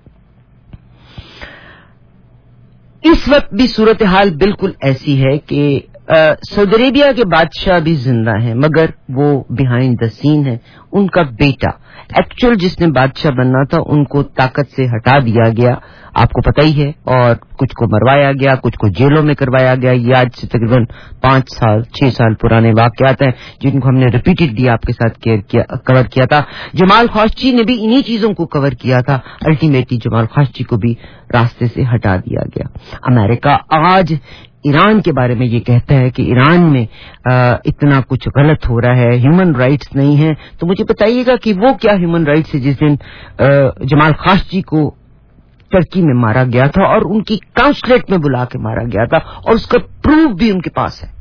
اس وقت بھی صورتحال بالکل ایسی ہے کہ سعودی عربیہ کے بادشاہ بھی زندہ ہیں مگر وہ بیہائنڈ دا سین ہے. ان کا بیٹا ایکچوئل جس نے بادشاہ بننا تھا ان کو طاقت سے ہٹا دیا گیا, آپ کو پتہ ہی ہے, اور کچھ کو مروایا گیا, کچھ کو جیلوں میں کروایا گیا. یہ آج سے تقریباً پانچ سال چھ سال پرانے واقعات ہیں جن کو ہم نے ریپیٹڈلی آپ کے ساتھ کور کیا تھا. جمال خاشقجی نے بھی انہی چیزوں کو کور کیا تھا. الٹیمیٹلی جمال خاشقجی کو بھی راستے سے ہٹا دیا گیا. امریکہ آج ایران کے بارے میں یہ کہتا ہے کہ ایران میں اتنا کچھ غلط ہو رہا ہے, ہیومن رائٹس نہیں ہیں. تو مجھے بتائیے گا کہ وہ کیا ہیومن رائٹس ہے جس دن جمال خاشقجی کو ترکی میں مارا گیا تھا اور ان کی کانسولیٹ میں بلا کے مارا گیا تھا, اور اس کا پروف بھی ان کے پاس ہے.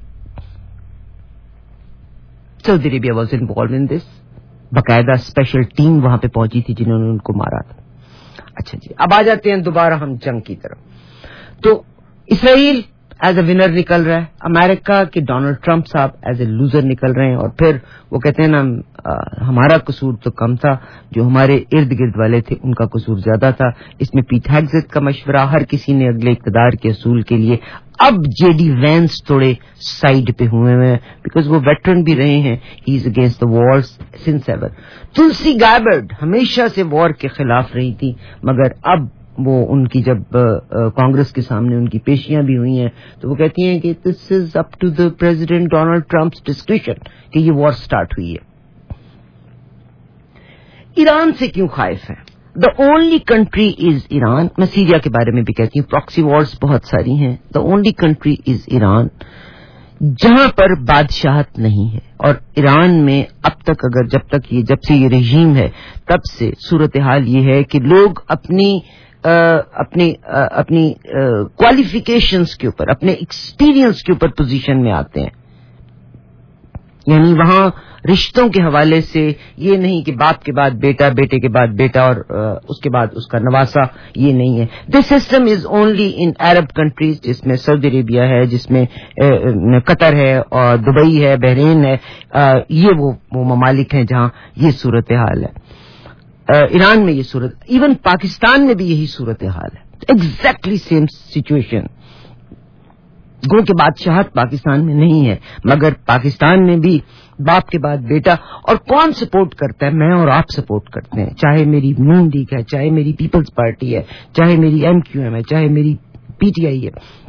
Saudi Arabia was involved in this, باقاعدہ اسپیشل ٹیم وہاں پہ پہنچی تھی جنہوں نے ان کو مارا تھا. اچھا جی, اب آ جاتے ہیں دوبارہ ہم جنگ کی طرف. تو اسرائیل ایز اے ونر نکل رہا ہے, امریکہ کے ڈونلڈ ٹرمپ صاحب ایز اے لوزر نکل رہے ہیں, اور پھر وہ کہتے ہیں نا ہمارا قصور تو کم تھا, جو ہمارے ارد گرد والے تھے ان کا قصور زیادہ تھا. اس میں پیٹ ہیگزٹ کا مشورہ, ہر کسی نے اگلے اقتدار کے اصول کے لیے. اب جے ڈی وینس تھوڑے سائڈ پہ ہوئے ہیں بیکاز وہ ویٹرن بھی رہے ہیں, he is against the wars since ever. Tulsi Gabbard ہمیشہ سے وار کے خلاف رہی تھی, مگر اب وہ ان کی جب کانگریس کے سامنے ان کی پیشیاں بھی ہوئی ہیں تو وہ کہتی ہیں کہ this is up to the president Donald Trump's discretion کہ یہ وار سٹارٹ ہوئی ہے. ایران سے کیوں خائف ہیں؟ The only country is Iran. میں سیریا کے بارے میں بھی کہتی ہوں, پراکسی وارز بہت ساری ہیں. The only country is Iran. جہاں پر بادشاہت نہیں ہے. اور ایران میں اب تک اگر جب تک یہ جب سے یہ رژیم ہے تب سے صورتحال یہ ہے کہ لوگ اپنی اپنی اپنی کوالیفیکیشنز کے اوپر, اپنے ایکسپیرینس کے اوپر پوزیشن میں آتے ہیں. یعنی وہاں رشتوں کے حوالے سے یہ نہیں کہ باپ کے بعد بیٹا, بیٹے کے بعد بیٹا اور اس کے بعد اس کا نواسا, یہ نہیں ہے. This system is only in Arab countries, جس میں سعودی عربیہ ہے, جس میں قطر ہے اور دبئی ہے, بحرین ہے. یہ وہ وہ ممالک ہیں جہاں یہ صورتحال ہے. ایران میں یہ صورت, ایون پاکستان میں بھی یہی صورتحال ہے. Exactly same situation. گو کہ بادشاہت پاکستان میں نہیں ہے, مگر پاکستان میں بھی باپ کے بعد بیٹا. اور کون سپورٹ کرتا ہے؟ میں اور آپ سپورٹ کرتے ہیں. چاہے میری نون لیگ ہے, چاہے میری پیپلز پارٹی ہے, چاہے میری ایم کیو ایم ہے, چاہے میری پی ٹی آئی ہے,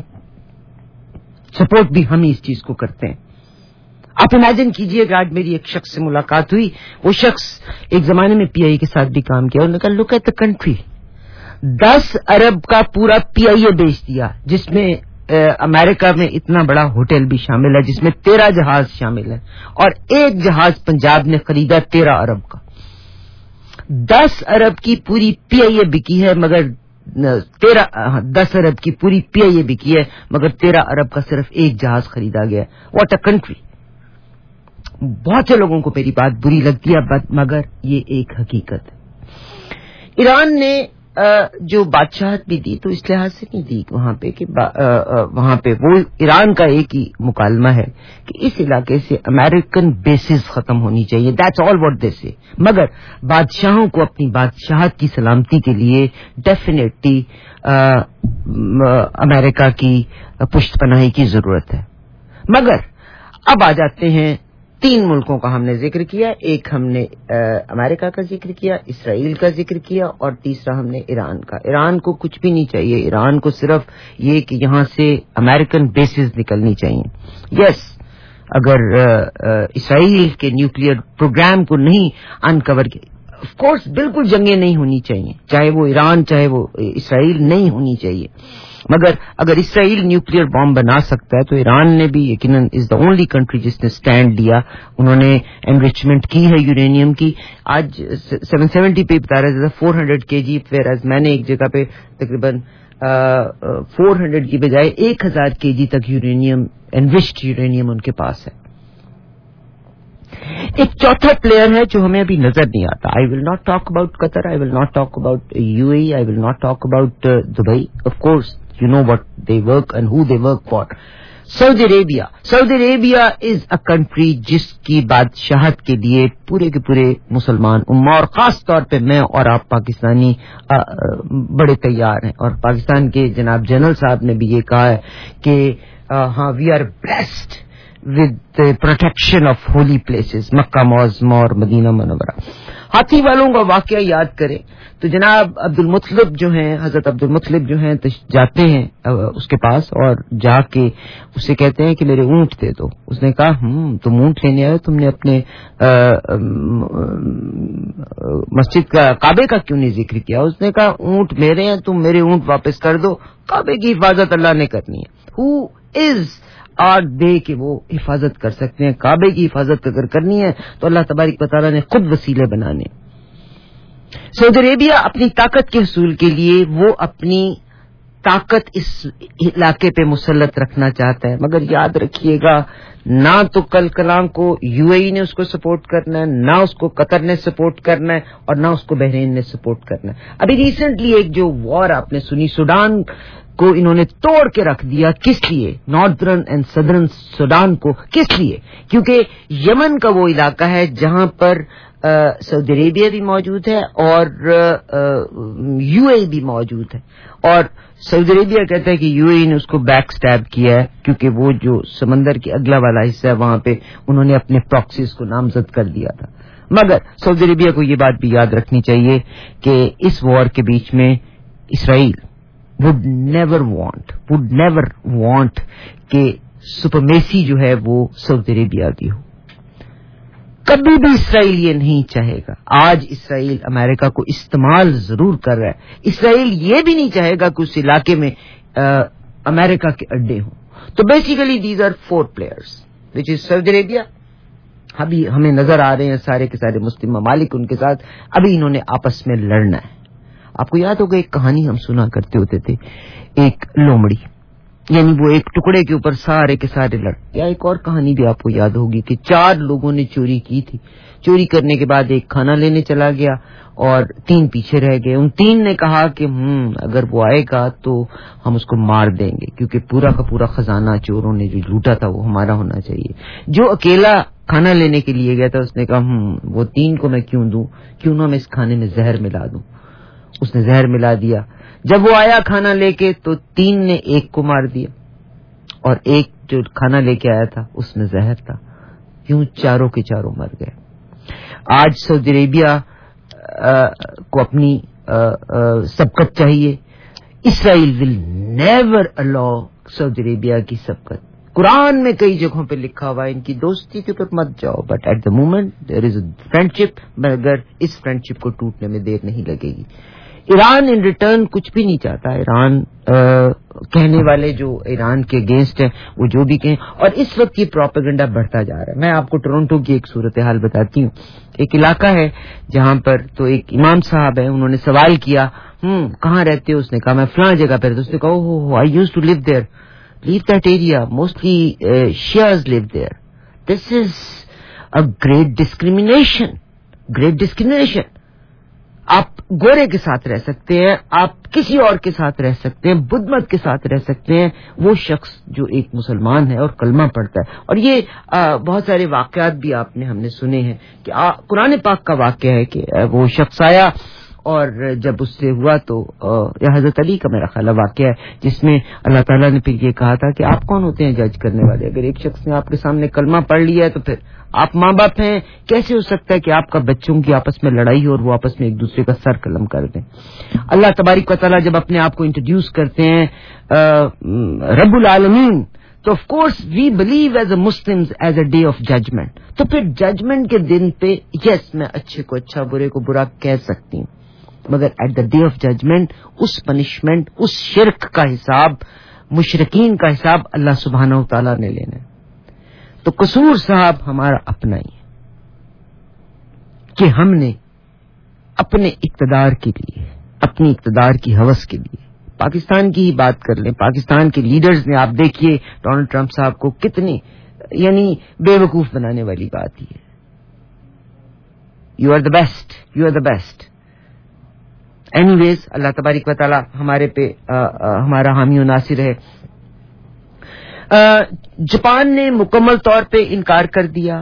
سپورٹ بھی ہم ہی اس چیز کو کرتے ہیں. آپ امیجن کیجئے کہ آج میری ایک شخص سے ملاقات ہوئی. وہ شخص ایک زمانے میں پی آئی کے ساتھ بھی کام کیا. انہوں نے کہا لک ایٹ دا کنٹری, دس ارب کا پورا پی آئی اے بیچ دیا, جس میں امریکہ میں اتنا بڑا ہوٹل بھی شامل ہے, جس میں تیرہ جہاز شامل ہے, اور ایک جہاز پنجاب نے خریدا تیرہ ارب کا. دس ارب کی پوری پی آئی اے بکی ہے, مگر تیرہ دس ارب کی پوری پی آئی اے بکی ہے, مگر تیرہ ارب کا صرف ایک جہاز خریدا گیا. What a country. بہت سے لوگوں کو میری بات بری لگتی ہے, مگر یہ ایک حقیقت ہے. ایران نے جو بادشاہت بھی دی تو اس لحاظ سے نہیں دی وہاں پہ کہ وہاں پہ وہ ایران کا ایک ہی مکالمہ ہے کہ اس علاقے سے امریکن بیسز ختم ہونی چاہیے. دیٹس آل واٹ دے سے. مگر بادشاہوں کو اپنی بادشاہت کی سلامتی کے لیے ڈیفینیٹلی امریکہ کی پشت پناہی کی ضرورت ہے. مگر اب آ جاتے ہیں, تین ملکوں کا ہم نے ذکر کیا. ایک ہم نے امریکہ کا ذکر کیا, اسرائیل کا ذکر کیا, اور تیسرا ہم نے ایران کا. ایران کو کچھ بھی نہیں چاہیے, ایران کو صرف یہ کہ یہاں سے امریکن بیسز نکلنی چاہیے. یس, اگر اسرائیل کے نیوکلیئر پروگرام کو نہیں انکور کیا, آف کورس بالکل جنگیں نہیں ہونی چاہیے, چاہے وہ ایران چاہے وہ اسرائیل نہیں ہونی چاہیے. مگر اگر اسرائیل نیوکلیئر بام بنا سکتا ہے تو ایران نے بھی یقیناً از دا اونلی کنٹری جس نے سٹینڈ لیا. انہوں نے انریچمنٹ کی ہے یورینیم کی. آج سیون سیونٹی پہ بتا رہے تھے فور ہنڈریڈ کے جی, ویئر میں نے ایک جگہ پہ تقریباً فور ہنڈریڈ کی بجائے ایک ہزار کے جی تک یورینیم, انریچڈ یورینیم ان کے پاس ہے. ایک چوتھا پلیئر ہے جو ہمیں ابھی نظر نہیں آتا. I will not talk about Qatar, I will not talk about U A E, I will not talk about Dubai. Of course you know what they work and who they work for. Saudi Arabia. Saudi Arabia is a country جس کی بادشاہت کے لیے پورے کے پورے مسلمان امہ اور خاص طور پہ میں اور آپ پاکستانی بڑے تیار ہیں. اور پاکستان کے جناب جنرل صاحب نے بھی یہ کہا ہے کہ ہاں we are blessed with the protection of holy places, Makkah معظمہ اور مدینہ منورہ. ہاتھی والوں کا واقعہ یاد کریں تو جناب عبد المطلب جو ہیں, حضرت عبد المطلب جو ہیں جاتے ہیں اس کے پاس اور جا کے اسے کہتے ہیں کہ میرے اونٹ دے دو. اس نے کہا ہم تم اونٹ لینے آئے, تم نے اپنے مسجد کا کعبے کا کیوں نہیں ذکر کیا؟ اس نے کہا اونٹ میرے ہیں, تم میرے اونٹ واپس کر دو, کعبے کی حفاظت اللہ نے کرنی ہے. ہو از آر دے کہ وہ حفاظت کر سکتے ہیں. کعبے کی حفاظت اگر کرنی ہے تو اللہ تبارک و تعالیٰ نے خود وسیلے بنانے. سعودی عربیہ اپنی طاقت کے حصول کے لیے وہ اپنی طاقت اس علاقے پہ مسلط رکھنا چاہتا ہے. مگر یاد رکھیے گا, نہ تو کل کلام کو یو اے ای نے اس کو سپورٹ کرنا ہے, نہ اس کو قطر نے سپورٹ کرنا ہے, اور نہ اس کو بحرین نے سپورٹ کرنا ہے. ابھی ریسنٹلی ایک جو وار آپ نے سنی, سوڈان کو انہوں نے توڑ کے رکھ دیا. کس لیے؟ ناردرن اینڈ سدرن سوڈان کو. کس لیے؟ کیونکہ یمن کا وہ علاقہ ہے جہاں پر سعودی عربیہ بھی موجود ہے اور یو اے ای بھی موجود ہے. اور سعودی عربیہ کہتا ہے کہ یو اے ای نے اس کو بیک سٹیب کیا ہے کیونکہ وہ جو سمندر کے اگلا والا حصہ ہے وہاں پہ انہوں نے اپنے پراکسیز کو نامزد کر دیا تھا. مگر سعودی عربیہ کو یہ بات بھی یاد رکھنی چاہیے کہ اس وار کے بیچ میں Israel would never want would never want کہ سپرمیسی جو ہے وہ سعودی عربیہ کی ہو. کبھی بھی اسرائیل یہ نہیں چاہے گا. آج اسرائیل امریکہ کو استعمال ضرور کر رہا ہے. اسرائیل یہ بھی نہیں چاہے گا کہ اس علاقے میں امریکہ کے اڈے ہوں. تو basically these are four players which is Saudi Arabia. ابھی ہمیں نظر آ رہے ہیں سارے کے سارے مسلم ممالک ان کے ساتھ ابھی انہوں نے آپس میں لڑنا ہے. آپ کو یاد ہوگا ایک کہانی ہم سنا کرتے ہوتے تھے, ایک لومڑی, یعنی وہ ایک ٹکڑے کے اوپر سارے کے سارے لڑ. یا ایک اور کہانی بھی آپ کو یاد ہوگی کہ چار لوگوں نے چوری کی تھی. چوری کرنے کے بعد ایک کھانا لینے چلا گیا اور تین پیچھے رہ گئے. ان تین نے کہا کہ ہم اگر وہ آئے گا تو ہم اس کو مار دیں گے کیونکہ پورا کا پورا خزانہ چوروں نے جو لوٹا تھا وہ ہمارا ہونا چاہیے. جو اکیلا کھانا لینے کے لیے گیا تھا اس نے کہا ہم وہ تین کو میں کیوں دوں, کیوں نہ میں اس کھانے میں زہر ملا دوں. اس نے زہر ملا دیا. جب وہ آیا کھانا لے کے تو تین نے ایک کو مار دیا اور ایک جو کھانا لے کے آیا تھا اس میں زہر تھا. کیوں چاروں کے چاروں مر گئے. آج سعودی عربیہ کو اپنی سبقت چاہیے. اسرائیل ول نیور الاؤ سعودی عربیہ کی سبقت. قرآن میں کئی جگہوں پہ لکھا ہوا ہے ان کی دوستی کے اوپر مت جاؤ, but at the moment there is a friendship, مگر اس فرینڈشپ کو ٹوٹنے میں دیر نہیں لگے گی. ایران ان ریٹرن کچھ بھی نہیں چاہتا. ایران کہنے والے جو ایران کے اگینسٹ ہیں وہ جو بھی کہیں, اور اس وقت یہ پروپیگنڈا بڑھتا جا رہا ہے. میں آپ کو ٹورنٹو کی ایک صورتحال بتاتی ہوں. ایک علاقہ ہے جہاں پر تو ایک امام صاحب ہے, انہوں نے سوال کیا ہم کہاں رہتے ہو, اس نے کہا میں فلاں جگہ پہ رہتا ہوں. اس نے کہا oh I use to live there, live that area, mostly Shias live there. This is a great discrimination, great discrimination. آپ گورے کے ساتھ رہ سکتے ہیں, آپ کسی اور کے ساتھ رہ سکتے ہیں, بدھ مت کے ساتھ رہ سکتے ہیں, وہ شخص جو ایک مسلمان ہے اور کلمہ پڑھتا ہے. اور یہ آ, بہت سارے واقعات بھی آپ نے ہم نے سنے ہیں کہ آ, قرآن پاک کا واقعہ ہے کہ آ, وہ شخص آیا اور جب اس سے ہوا تو یہ حضرت علی کا میرا خیال واقعہ ہے جس میں اللہ تعالیٰ نے پھر یہ کہا تھا کہ آپ کون ہوتے ہیں جج کرنے والے. اگر ایک شخص نے آپ کے سامنے کلمہ پڑھ لیا ہے تو پھر آپ ماں باپ ہیں, کیسے ہو سکتا ہے کہ آپ کا بچوں کی آپس میں لڑائی ہو اور وہ آپس میں ایک دوسرے کا سر قلم کر دیں. اللہ تبارک و تعالیٰ جب اپنے آپ کو انٹروڈیوس کرتے ہیں رب العالمین, تو of course we believe as a Muslims as a day of judgement. تو پھر ججمنٹ کے دن پہ یس میں اچھے کو اچھا برے کو برا کہہ سکتی ہوں, مگر at the day of judgement اس پنشمنٹ, اس شرک کا حساب, مشرکین کا حساب اللہ سبحانہ و تعالیٰ نے لینا ہے. تو قصور صاحب ہمارا اپنا ہی ہے کہ ہم نے اپنے اقتدار کے لیے, اپنی اقتدار کی ہوس کے لیے, پاکستان کی ہی بات کر لیں, پاکستان کے لیڈرز نے آپ دیکھیے ڈونلڈ ٹرمپ صاحب کو کتنی یعنی بے وقوف بنانے والی بات ہی ہے. You are the best, you are the best. Anyways اللہ تبارک و تعالی ہمارے پہ آ, آ, ہمارا حامی و ناصر ہے. جاپان نے مکمل طور پہ انکار کر دیا.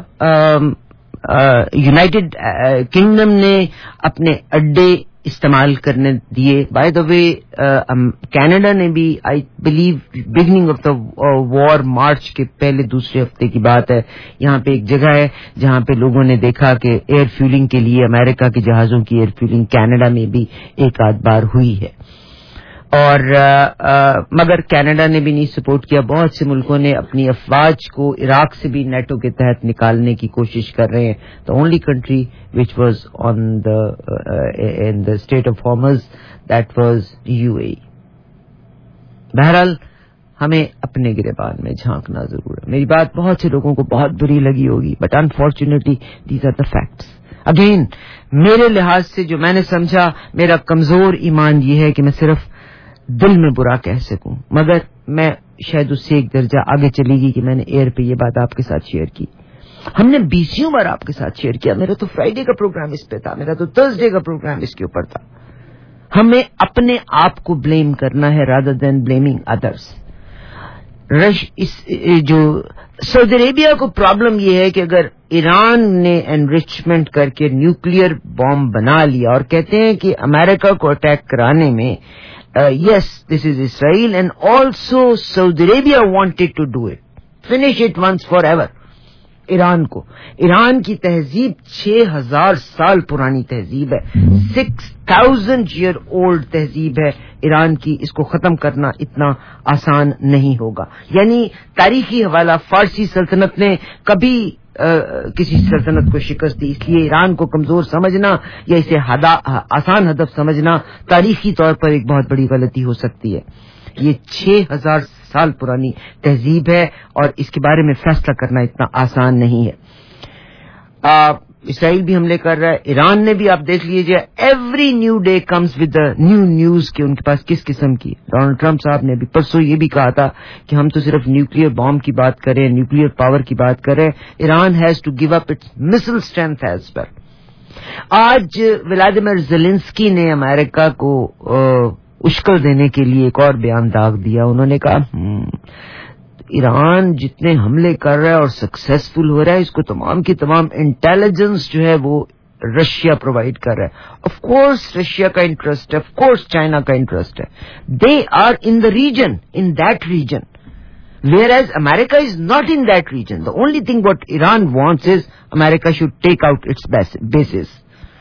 یونائٹڈ کنگڈم نے اپنے اڈے استعمال کرنے دیے. بائی دا وے کینیڈا نے بھی I believe beginning of the war March کے پہلے دوسرے ہفتے کی بات ہے, یہاں پہ ایک جگہ ہے جہاں پہ لوگوں نے دیکھا کہ ایئر فیولنگ کے لیے امریکہ کے جہازوں کی ایئر فیولنگ کینیڈا میں بھی ایک آدھ بار ہوئی ہے. اور آ, آ, مگر کینیڈا نے بھی نہیں سپورٹ کیا. بہت سے ملکوں نے اپنی افواج کو عراق سے بھی نیٹو کے تحت نکالنے کی کوشش کر رہے ہیں. The only country which was on the in the state of Hormuz that was U A E. بہرحال ہمیں اپنے گریبان میں جھانکنا ضرور ہے. میری بات بہت سے لوگوں کو بہت بری لگی ہوگی, but unfortunately these are the facts. Again میرے لحاظ سے جو میں نے سمجھا, میرا کمزور ایمان یہ ہے کہ میں صرف دل میں برا کہہ سکوں, مگر میں شاید اس سے ایک درجہ آگے چلی گی کہ میں نے ایئر پہ یہ بات آپ کے ساتھ شیئر کی. ہم نے بیسیوں بار آپ کے ساتھ شیئر کیا. میرا تو فرائیڈے کا پروگرام اس پہ تھا, میرا تو تھرسڈے کا پروگرام اس کے اوپر تھا. ہمیں اپنے آپ کو بلیم کرنا ہے رادر دین بلیمنگ ادرس. رش اس جو سعودی عربیہ کو پرابلم یہ ہے کہ اگر ایران نے انریچمنٹ کر کے نیوکلیئر بام بنا لیا اور کہتے ہیں کہ امریکہ کو اٹیک کرانے میں Uh, yes, this is Israel, and also Saudi Arabia wanted to do it. Finish it once forever. Iran کو, ایران کی تہذیب چھ ہزار سال پرانی تہذیب ہے, سکس تھاؤزینڈ ایئر اولڈ تہذیب ہے ایران کی. اس کو ختم کرنا اتنا آسان نہیں ہوگا. یعنی تاریخی حوالہ, فارسی سلطنت نے کبھی آ, کسی سلطنت کو شکست دی, اس لیے ایران کو کمزور سمجھنا یا اسے ہدا, آسان ہدف سمجھنا تاریخی طور پر ایک بہت بڑی غلطی ہو سکتی ہے. یہ چھ ہزار سال پرانی تہذیب ہے اور اس کے بارے میں فیصلہ کرنا اتنا آسان نہیں ہے. اسرائیل بھی حملے کر رہا ہے, ایران نے بھی, آپ دیکھ لیجیے every new day comes with new news کہ ان کے پاس کس قسم کی. ڈونلڈ ٹرمپ صاحب نے بھی پرسوں یہ بھی کہا تھا کہ ہم تو صرف نیوکلیئر بام کی بات کریں, نیوکلیئر پاور کی بات کریں, Iran has to give up its muscle strength as well. آج ولادیمیر زیلنسکی نے امریکہ کو اشکل دینے کے لیے ایک اور بیان داغ دیا. انہوں نے کہا ایران جتنے حملے کر رہا ہے اور سکسیسفل ہو رہا ہے اس کو تمام کی تمام انٹیلیجنس جو ہے وہ رشیا پرووائڈ کر رہا ہے. آف کورس رشیا کا انٹرسٹ ہے, آف کورس چائنا کا انٹرسٹ ہے. They are in the region, in that region, whereas America is not in that region. The only thing what Iran wants is America should take out its bases.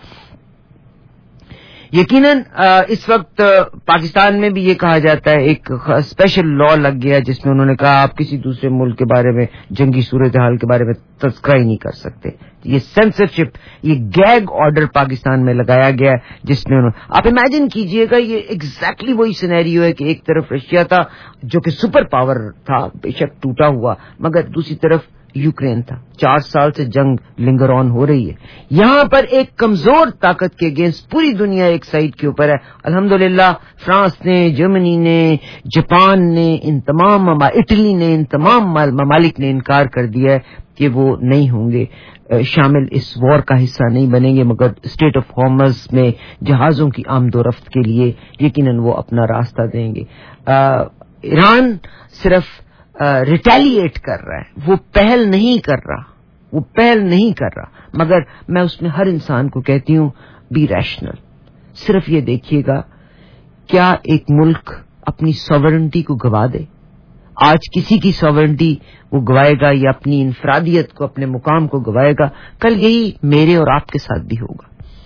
یقیناً اس وقت پاکستان میں بھی یہ کہا جاتا ہے, ایک اسپیشل لا لگ گیا جس میں انہوں نے کہا آپ کسی دوسرے ملک کے بارے میں جنگی صورتحال کے بارے میں تذکرہ ہی نہیں کر سکتے. یہ سینسرشپ, یہ گیگ آرڈر پاکستان میں لگایا گیا جس میں انہوں, آپ امیجن کیجئے گا یہ ایگزیکٹلی وہی سینیریو ہے کہ ایک طرف رشیا تھا جو کہ سپر پاور تھا, بے شک ٹوٹا ہوا, مگر دوسری طرف یوکرین تھا. چار سال سے جنگ لنگر آن ہو رہی ہے. یہاں پر ایک کمزور طاقت کے اگینسٹ پوری دنیا ایک سائڈ کے اوپر ہے. الحمدللہ فرانس نے, جرمنی نے, جاپان نے, ان تمام اٹلی نے, ان تمام ممالک نے انکار کر دیا ہے کہ وہ نہیں ہوں گے شامل, اس وار کا حصہ نہیں بنیں گے, مگر اسٹریٹ آف ہارمز میں جہازوں کی آمد و رفت کے لیے یقیناً وہ اپنا راستہ دیں گے. ایران صرف ریٹیلیٹ کر رہا ہے, وہ پہل نہیں کر رہا, وہ پہل نہیں کر رہا, مگر میں اس میں ہر انسان کو کہتی ہوں بی ریشنل. صرف یہ دیکھیے گا کیا ایک ملک اپنی سوورنٹی کو گوا دے؟ آج کسی کی سوورنٹی وہ گوائے گا یا اپنی انفرادیت کو, اپنے مقام کو گوائے گا, کل یہی میرے اور آپ کے ساتھ بھی ہوگا.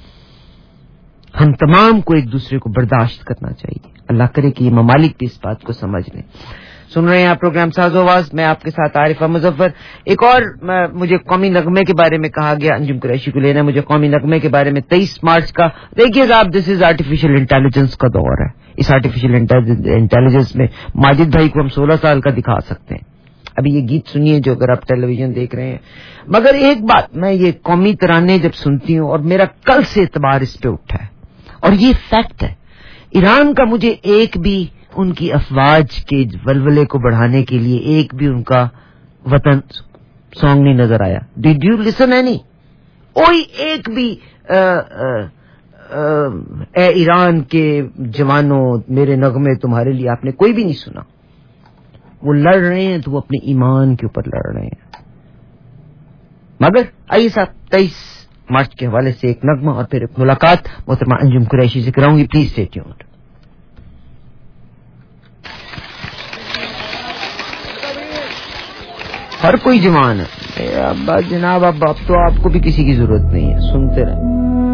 ہم تمام کو ایک دوسرے کو برداشت کرنا چاہیے. اللہ کرے کہ یہ ممالک بھی اس بات کو سمجھ لیں. سن رہے ہیں آپ پروگرام ساز و آواز, میں آپ کے ساتھ عارفہ مظفر. ایک اور مجھے قومی نغمے کے بارے میں کہا گیا, انجم قریشی کو لینا مجھے قومی نغمے کے بارے میں تیئیس مارچ کا. دیکھیے صاحب, دس از آرٹیفیشل انٹیلیجنس کا دور ہے. اس آرٹیفیشل انٹیلیجنس میں ماجد بھائی کو ہم سولہ سال کا دکھا سکتے ہیں. ابھی یہ گیت سنیے جو اگر آپ ٹیلی ویژن دیکھ رہے ہیں. مگر ایک بات, میں یہ قومی ترانے جب سنتی ہوں اور میرا کل سے اعتبار اس پہ اٹھا ہے, اور یہ فیکٹ ہے, ایران کا مجھے ایک بھی ان کی افواج کے ولولے کو بڑھانے کے لیے ایک بھی ان کا وطن سانگ نہیں نظر آیا. Did you listen any? کوئی ایک بھی آ, آ, آ, اے ایران کے جوانوں میرے نغمے تمہارے لیے آپ نے کوئی بھی نہیں سنا. وہ لڑ رہے ہیں تو وہ اپنے ایمان کے اوپر لڑ رہے ہیں. مگر آئیے صاحب, تیئیس مارچ کے حوالے سے ایک نغمہ اور پھر ایک ملاقات محترمہ انجم قریشی سے کراؤں گی. Please stay tuned. ہر کوئی جوان ہے اب جناب, اب اب تو آپ کو بھی کسی کی ضرورت نہیں ہے, سنتے رہیں.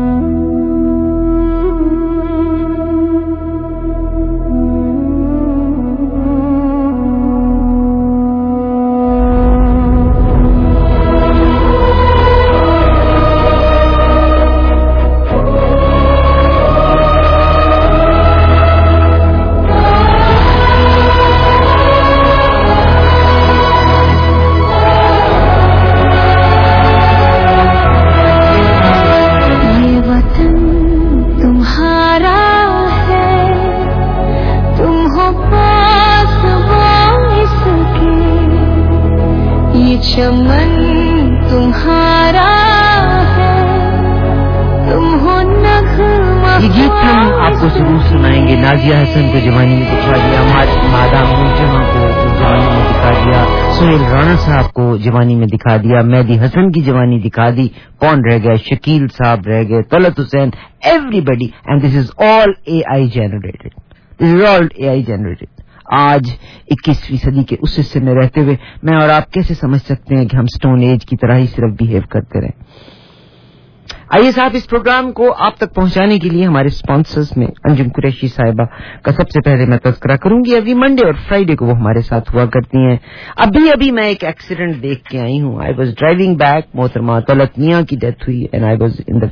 نازیہ حسن کو جوانی میں دکھا دیا, مادام نورجہاں کو جوانی میں دکھا دیا, سہیل رانا صاحب کو جوانی میں دکھا دیا, مہدی حسن کی جوانی دکھا دی. کون رہ گیا؟ شکیل صاحب رہ گئے, Talat Hussain, everybody. And this is all A I generated. This is all A I generated. آج اکیسویں صدی کے اس حصے میں رہتے ہوئے میں اور آپ کیسے سمجھ سکتے ہیں کہ ہم سٹون ایج کی طرح ہی صرف بہیو کرتے رہیں. آئیے صاحب, اس پروگرام کو آپ تک پہنچانے کے لیے ہمارے اسپانسرز میں انجم قریشی صاحبہ کا سب سے پہلے میں تذکرہ کروں گی. ابھی منڈے اور فرائیڈے کو وہ ہمارے ساتھ ہوا کرتی ہیں. ابھی ابھی میں ایک ایکسیڈنٹ دیکھ کے آئی ہوں. آئی واز ڈرائیونگ بیک, محترمہ طلعت میاں کی ڈیتھ ہوئی, اینڈ آئی واز ان دا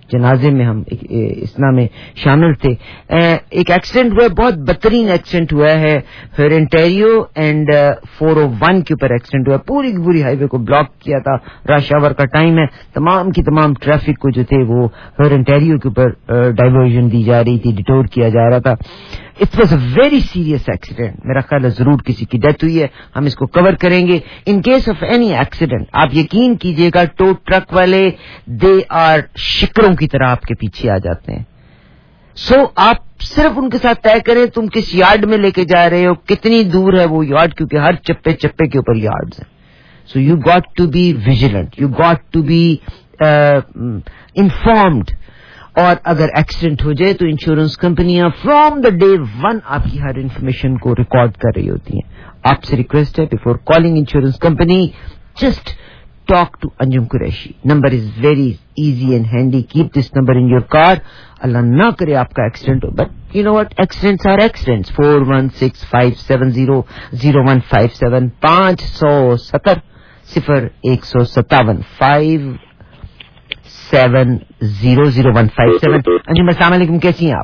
جنازے میں ہم اسنا میں شامل تھے. ایک ایکسیڈنٹ ہوا ہے, بہت بدترین ایکسیڈنٹ ہوا ہے Hurontario and four O one کے اوپر ایکسیڈنٹ ہوا ہے. پوری کی پوری ہائی وے کو بلاک کیا تھا, رش آور کا ٹائم ہے, تمام کی تمام ٹریفک کو جو تھے وہ ہیرنٹیریو کے اوپر ڈائیورژن دی جا رہی تھی, ڈیٹور کیا جا رہا تھا. It was a very serious accident. میرا خیال ہے ضرور کسی کی ڈیتھ ہوئی ہے, ہم اس کو کور کریں گے. In case of any accident آپ یقین کیجئے گا ٹو ٹرک والے دے آر شکروں کی طرح آپ کے پیچھے آ جاتے ہیں. سو so, آپ صرف ان کے ساتھ طے کریں تم کس یارڈ میں لے کے جا رہے ہو, کتنی دور ہے وہ یارڈ, کیونکہ ہر چپے چپے کے اوپر یارڈز ہیں. So you got to be vigilant, you got to be informed. اور اگر ایکسیڈنٹ ہو جائے تو انشورنس کمپنیاں فرام دا ڈے ون آپ کی ہر انفارمیشن کو ریکارڈ کر رہی ہوتی ہیں. آپ سے ریکویسٹ ہے before calling insurance company just talk to Anjum Qureshi. Number is very easy and handy, keep this number in your car. اللہ نہ کرے آپ کا ایکسیڈنٹ ہو, but you know what, accidents are accidents. Four one six five seven zero zero one five seven پانچ سو ستر صفر ایک سو ستاون five seven zero zero one five seven. Anjum السلام علیکم, کیسی ہیں آپ؟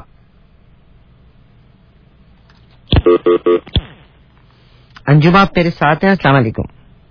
انجم آپ میرے ساتھ ہیں؟ السلام علیکم.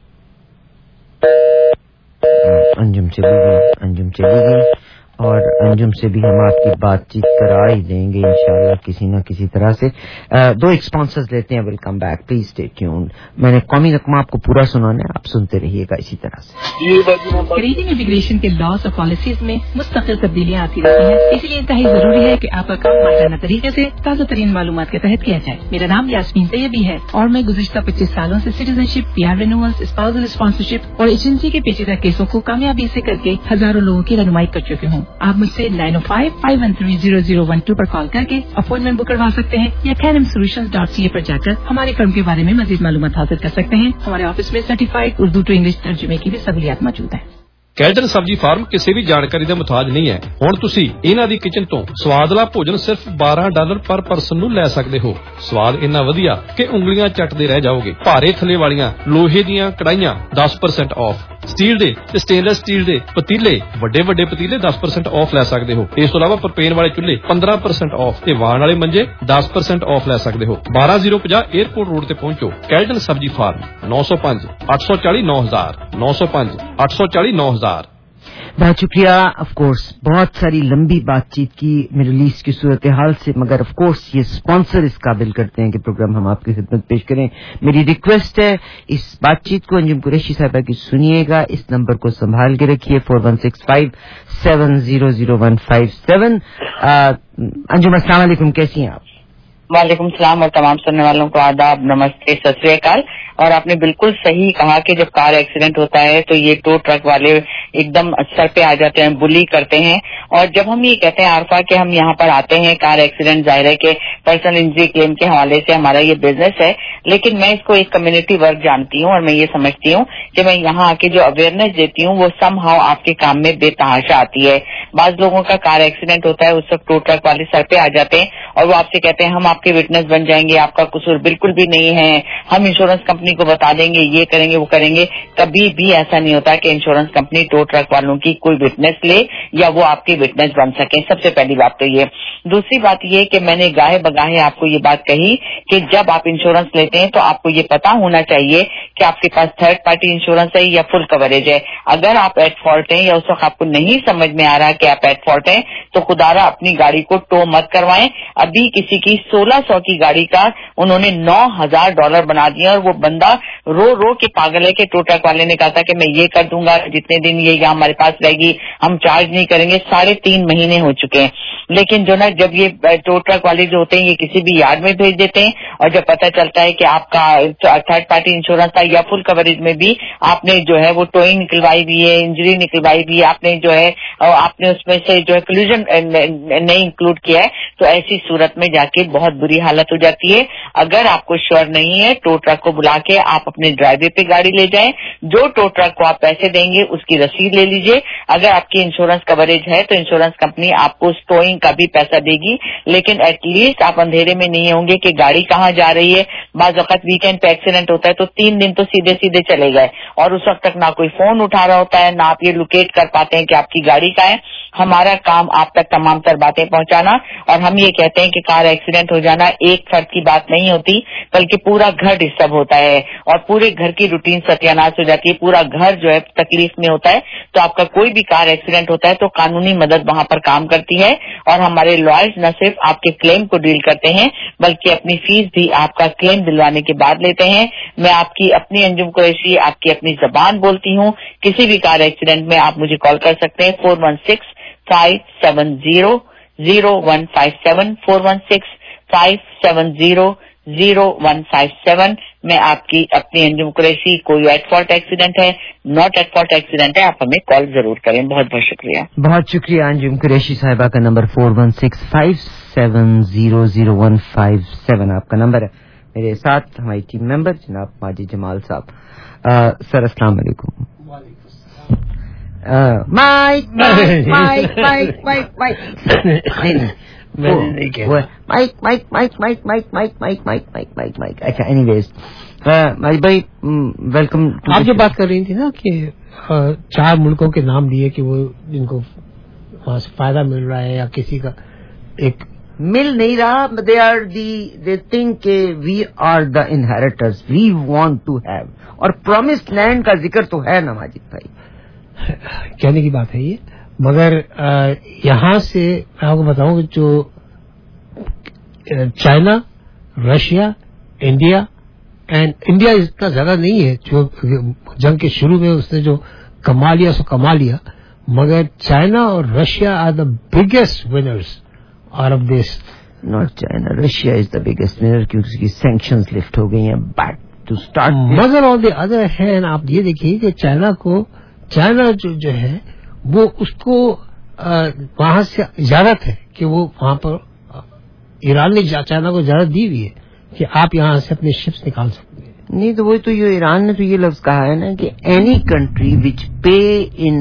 انجم چلی گئی, انجم چلی گئی اور انجم سے بھی ہم آپ کی بات چیت کرا ہی دیں گے انشاءاللہ کسی نہ کسی طرح سے. دو ایکسپانسرز لیتے ہیں, we'll come back, please stay tuned. میں نے قومی رقم آپ کو پورا سنانا ہے, آپ سنتے رہیے گا اسی طرح سے. کینیڈین امیگریشن کے لاس اور پالیسیز میں مستقل تبدیلیاں آتی رہتی ہیں, اس لیے انتہائی ضروری ہے کہ آپ کا کام ماہرانہ طریقے سے تازہ ترین معلومات کے تحت کیا جائے. میرا نام یاسمین طیبی ہے اور میں گزشتہ پچیس سالوں سے citizenship, P R renewals, spousal sponsorship اور ایجنسی کے پیچیدہ کیسوں کو کامیابی سے کر کے ہزاروں لوگوں کی رہنمائی کر چکے ہوں. آپ مجھ سے nine O five five one three zero zero one two پر کال کر کے اپوائنٹمنٹ بک کروا سکتے ہیں یا کینم سولوشنز ڈاٹ سی اے پر جا کر ہمارے فرم کے بارے میں مزید معلومات حاصل کر سکتے ہیں. ہمارے آفس میں سرٹیفائڈ اردو ٹو انگلش ترجمے کی بھی سہولیات موجود ہیں. ਕੈਲਟਨ ਸਬਜ਼ੀ ਫਾਰਮ ਕਿਸੇ ਵੀ ਜਾਣਕਾਰੀ ਦਾ ਮੁਤਾਜ ਨਹੀਂ ਹੈ. ਹੁਣ ਤੁਸੀਂ ਇਹਨਾਂ ਦੀ ਕਿਚਨ ਤੋਂ ਸਵਾਦਲਾ ਭੋਜਨ ਸਿਰਫ ਬਾਰਾਂ ਡਾਲਰ ਪਰ ਪਰਸਨ ਨੂੰ ਲੈ ਸਕਦੇ ਹੋ. ਸਵਾਦ ਇੰਨਾ ਵਧੀਆ ਕਿ ਉਂਗਲੀਆਂ ਚੱਟਦੇ ਰਹਿ ਜਾਓਗੇ. ਭਾਰੇ ਥੱਲੇ ਵਾਲੀਆਂ ਲੋਹੇ ਦੀਆਂ ਕੜਾਈਆਂ ਦਸ ਪਰਸੈਂਟ ਆਫ, ਸਟੀਲ ਦੇ ਤੇ ਸਟੇਨਲੈਸ ਸਟੀਲ ਦੇ ਪਤੀਲੇ, ਵੱਡੇ ਵੱਡੇ ਪਤੀਲੇ ਦਸ ਪਰਸੈਂਟ ਆਫ ਲੈ ਸਕਦੇ ਹੋ. ਇਸ ਤੋਂ ਇਲਾਵਾ ਪ੍ਰੋਪੇਨ ਵਾਲੇ ਚੁੱਲ੍ਹੇ ਪੰਦਰਾਂ ਪਰਸੈਂਟ ਆਫ ਤੇ ਵਾਣ ਵਾਲੇ ਮੰਜੇ ਦਸ ਪਰਸੈਂਟ ਆਫ ਲੈ ਸਕਦੇ ਹੋ. ਬਾਰਾਂ ਜ਼ੀਰੋ ਪੰਜਾਹ 에ਅਰਪੋਰਟ ਰੋਡ ਤੇ ਪਹੁੰਚੋ. ਕੈਲਟਨ ਸਬਜ਼ੀ ਫਾਰਮ ਨੌ ਸੌ ਪੰਜ ਅੱਠ ਸੌ ਚਾਲੀ ਨੌ ਹਜ਼ਾਰ ਨੌ ਸੌ ਪੰਜ ਅੱਠ سو چالیس نو ہزار. بہت شکریہ. آف کورس بہت ساری لمبی بات چیت کی مڈل ایسٹ کی صورتحال سے, مگر آف کورس یہ اسپانسر اس قابل کرتے ہیں کہ پروگرام ہم آپ کی خدمت پیش کریں. میری ریکویسٹ ہے اس بات چیت کو انجم قریشی صاحبہ کی سنیے گا, اس نمبر کو سنبھال کے رکھیے four one six five seven zero zero one five seven. Anjum السلام علیکم, کیسی ہیں آپ؟ وعلیکم السلام اور تمام سننے والوں کو آداب, نمستے, ست سری اکال. اور آپ نے بالکل صحیح کہا کہ جب کار ایکسیڈنٹ ہوتا ہے تو یہ ٹو ٹرک والے ایک دم سر پہ آ جاتے ہیں, بلی کرتے ہیں. اور جب ہم یہ کہتے ہیں عارفہ کہ ہم یہاں پر آتے ہیں کار ایکسیڈنٹ, ظاہر ہے کہ پرسنل انجری کلیم کے حوالے سے ہمارا یہ بزنس ہے, لیکن میں اس کو ایک کمیونٹی ورک جانتی ہوں اور میں یہ سمجھتی ہوں کہ میں یہاں آ کے جو اویئرنیس دیتی ہوں وہ سم ہاؤ آپ کے کام میں بے تحاشا آتی ہے. بعض لوگوں کا کار ایکسیڈنٹ ہوتا ہے, اس وقت ٹو ٹرک والے سر پہ آ جاتے ہیں اور وہ آپ سے کہتے ہیں ہم آپ کے وٹنس بن جائیں گے, آپ کا قصور بالکل بھی نہیں ہے, ہم انشورنس کمپنی کو بتا دیں گے, یہ کریں گے وہ کریں گے. کبھی بھی ایسا نہیں ہوتا کہ انشورنس کمپنی ٹو ٹرک والوں کی کوئی وٹنس لے یا وہ آپ کے وٹنس بن سکیں. سب سے پہلی بات تو یہ. دوسری بات یہ کہ میں نے گاہے بگاہے آپ کو یہ بات کہی کہ جب آپ انشورنس لیتے ہیں تو آپ کو یہ پتا ہونا چاہیے کہ آپ کے پاس تھرڈ پارٹی انشورنس ہے یا فل کوریج ہے. اگر آپ ایٹ فالٹ ہیں یا اس وقت آپ کو نہیں سمجھ میں آ رہا کہ آپ ایٹ فالٹ ہیں تو خدارا اپنی گاڑی کو ٹو مت کروائیں. ابھی کسی کی سولہ سو کی گاڑی کا انہوں نے نو ہزار ڈالر بنا دیا اور وہ بندہ رو رو کے پاگل ہے کہ ٹو ٹرک والے نے کہا تھا کہ میں یہ کر دوں گا, جتنے دن یہ یہاں ہمارے پاس رہے گی ہم چارج نہیں کریں گے. ساڑھے تین مہینے ہو چکے ہیں, لیکن جو نا جب یہ ٹو ٹرک والے جو ہوتے ہیں یہ کسی بھی یارڈ میں بھیج دیتے ہیں اور جب پتہ چلتا ہے کہ آپ کا تھرڈ پارٹی انشورنس تھا یا فل کوریج میں بھی آپ نے جو ہے وہ ٹوئنگ نکلوائی بھی ہے, انجری نکلوائی بھی ہے, آپ نے جو ہے آپ نے اس میں سے جو ہے کلوژن نہیں انکلوڈ کیا ہے, تو ایسی صورت میں جا کے بہت بری حالت ہو جاتی ہے. اگر آپ کو شور نہیں ہے ٹو ٹرک کو بلا کے آپ اپنے ڈرائیو وے پہ گاڑی لے جائیں, جو ٹو ٹرک کو آپ پیسے دیں گے اس کی رسید لے لیجئے. اگر آپ کی انشورنس کوریج ہے تو انشورنس کمپنی آپ کو ٹوئنگ کا بھی پیسہ دے گی, لیکن ایٹ لیسٹ آپ اندھیرے میں نہیں ہوں گے کہ گاڑی کہاں جا رہی ہے, बाज वक्त वीकेंड पे एक्सीडेंट होता है तो तीन दिन तो सीधे सीधे चले गए और उस वक्त तक ना कोई फोन उठा रहा होता है, ना आप ये लोकेट कर पाते हैं कि आपकी गाड़ी का है। हमारा काम आप तक तमाम तर बातें पहुंचाना, और हम ये कहते हैं कि कार एक्सीडेंट हो जाना एक फर्द की बात नहीं होती, बल्कि पूरा घर डिस्टर्ब होता है और पूरे घर की रूटीन सत्यानाश हो जाती है, पूरा घर जो है तकलीफ में होता है। तो आपका कोई भी कार एक्सीडेंट होता है तो कानूनी मदद वहां पर काम करती है, और हमारे लॉयर्स न सिर्फ आपके क्लेम को डील करते हैं बल्कि अपनी फीस भी आपका क्लेम दिलवाने के बाद लेते हैं। मैं आपकी अपनी अंजुम कुरैशी आपकी अपनी जबान बोलती हूँ। किसी भी कार एक्सीडेंट में आप मुझे कॉल कर सकते हैं four one six five seven zero zero one five seven four one six five seven zero zero one five seven. मैं आपकी अपनी अंजुम कुरैशी, कोई एट फॉल्ट एक्सीडेंट है, नॉट एट फॉल्ट एक्सीडेंट है, आप हमें कॉल जरूर करें। बहुत बहुत शुक्रिया। बहुत शुक्रिया अंजुम कुरैशी साहिबा का number four one six five seven zero zero one five seven आपका नंबर है। मेरे साथ हमारी टीम मेंबर जनाब माजिद जमाल साहब। सर अस्सलाम वालेकुम। Mike mike mike mike mike mike mike mike mike mike mike mike mike mike mike mike mike अच्छा एनीवेज माइक भाई वेलकम। आप जो बात कर रही थी ना कि चार मुल्कों के नाम लिए कि वो जिनको वहां से फायदा मिल रहा है या किसी का एक मिल नहीं रहा, they are the they think we are the inheritors, we want to have, और प्रॉमिस्ड लैंड का जिक्र तो है ना माजिद भाई, कहने की बात है ये। मगर यहाँ से मैं आपको बताऊं कि जो China, Russia, India and India इतना ज्यादा नहीं है, जो जंग के शुरू में उसने जो कमा लिया सो कमा लिया, मगर चाइना और Russia are the biggest winners out of this. Not China, Russia is the biggest winner क्योंकि उसकी सैंक्शंस लिफ्ट हो गई हैं बैक टू स्टार्ट। मगर ऑन द अदर हैंड आप ये देखिए कि चाइना को चाइना जो जो है वो उसको वहां से इजाजत है कि वो वहां पर ईरान ने चाइना को इजाजत दी हुई है कि आप यहाँ से अपने शिप्स निकाल सकते हैं। नहीं तो वही तो ये ईरान ने तो ये लफ्ज कहा है ना कि any country which pay in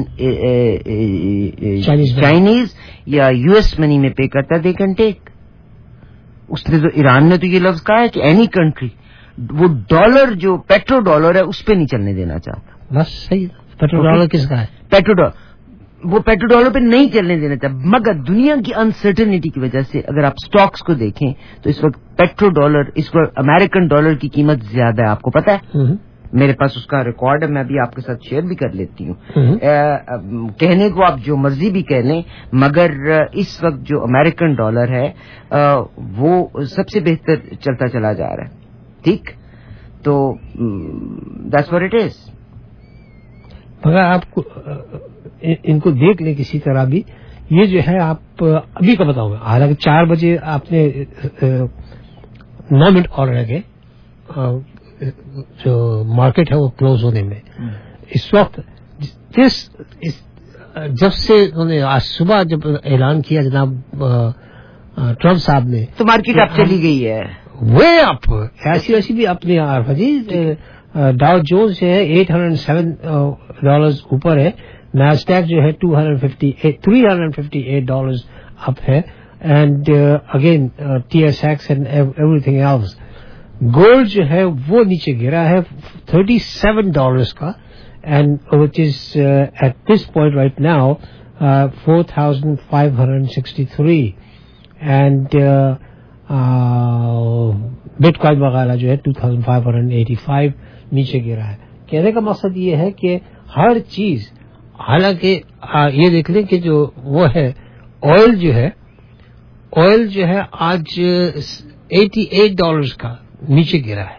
Chinese या यूएस मनी में पे करता है दे कैन टेक। उसने तो ईरान ने तो ये लफ्ज कहा है कि एनी कंट्री, वो डॉलर जो पेट्रो डॉलर है उस पर नहीं चलने देना चाहता। बस सही। पेट्रो डॉलर किसका है? पेट्रो डॉलर, वो पेट्रो डॉलर पे नहीं चलने देना चाहता, मगर दुनिया की अनसर्टेनिटी की वजह से अगर आप स्टॉक्स को देखें तो इस वक्त पेट्रो डॉलर, इस वक्त अमेरिकन डॉलर की कीमत ज्यादा है। आपको पता है, मेरे पास उसका रिकॉर्ड है, मैं भी आपके साथ शेयर भी कर लेती हूँ। कहने को आप जो मर्जी भी कह लें, मगर इस वक्त जो अमेरिकन डॉलर है आ, वो सबसे बेहतर चलता चला जा रहा है। ठीक, तो दैट्स व्हाट इट इज। मगर आपको इनको देख ले किसी तरह भी, ये जो है आप अभी का बताऊंगा, हालांकि चार बजे आपने नौ मिनट और रह गए जो मार्केट है वो क्लोज होने में। इस वक्त जिस इस, जब से उन्होंने आज सुबह जब ऐलान किया जनाब ट्रम्प साहब ने, तो मार्केट अब चली गई है वे अप, ऐसी वैसी भी अपने जी डाउ जोन्स जो है आठ सौ सात डॉलर्स ऊपर है, नैस्डैक जो है दो सौ अट्ठावन तीन सौ अट्ठावन डॉलर्स अप है, and again TSX and everything else. Gold जो है वो नीचे गिरा है सैंतीस डॉलर्स का, and which is at this point right now four thousand five hundred sixty three, and bitcoin वगैरह जो है two thousand five hundred eighty five नीचे गिरा है। कहने का मकसद ये है कि हर चीज, हालांकि ये देख लें कि जो वो है ऑयल जो है ऑयल जो है आज अठासी डॉलर्स का नीचे गिरा है।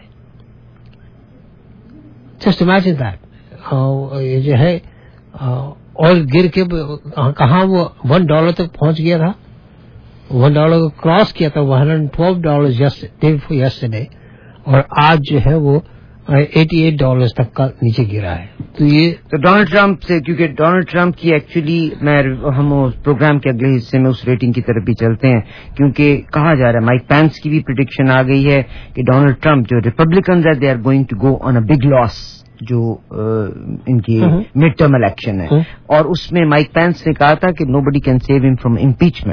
जस्ट इमेजिन दैट, ये जो है ऑयल गिर के कहाँ वो वन डॉलर तक पहुंच गया था, वन डॉलर को क्रॉस किया था, one hundred twelve dollar yesterday, और आज जो है वो अठासी डॉलर्स तक का नीचे गिरा है। तो ये तो डोनाल्ड ट्रंप से, क्योंकि डोनाल्ड ट्रंप की एक्चुअली मैं हम उस प्रोग्राम के अगले हिस्से में उस रेटिंग की तरफ भी चलते हैं, क्योंकि कहा जा रहा है माइक पेंस की भी प्रेडिक्शन आ गई है कि डोनाल्ड ट्रंप जो रिपब्लिकन है they are going to go on a big loss जो uh, इनकी मिड टर्म इलेक्शन है, और उसमें माइक पेंस ने कहा था कि nobody can save him from impeachment,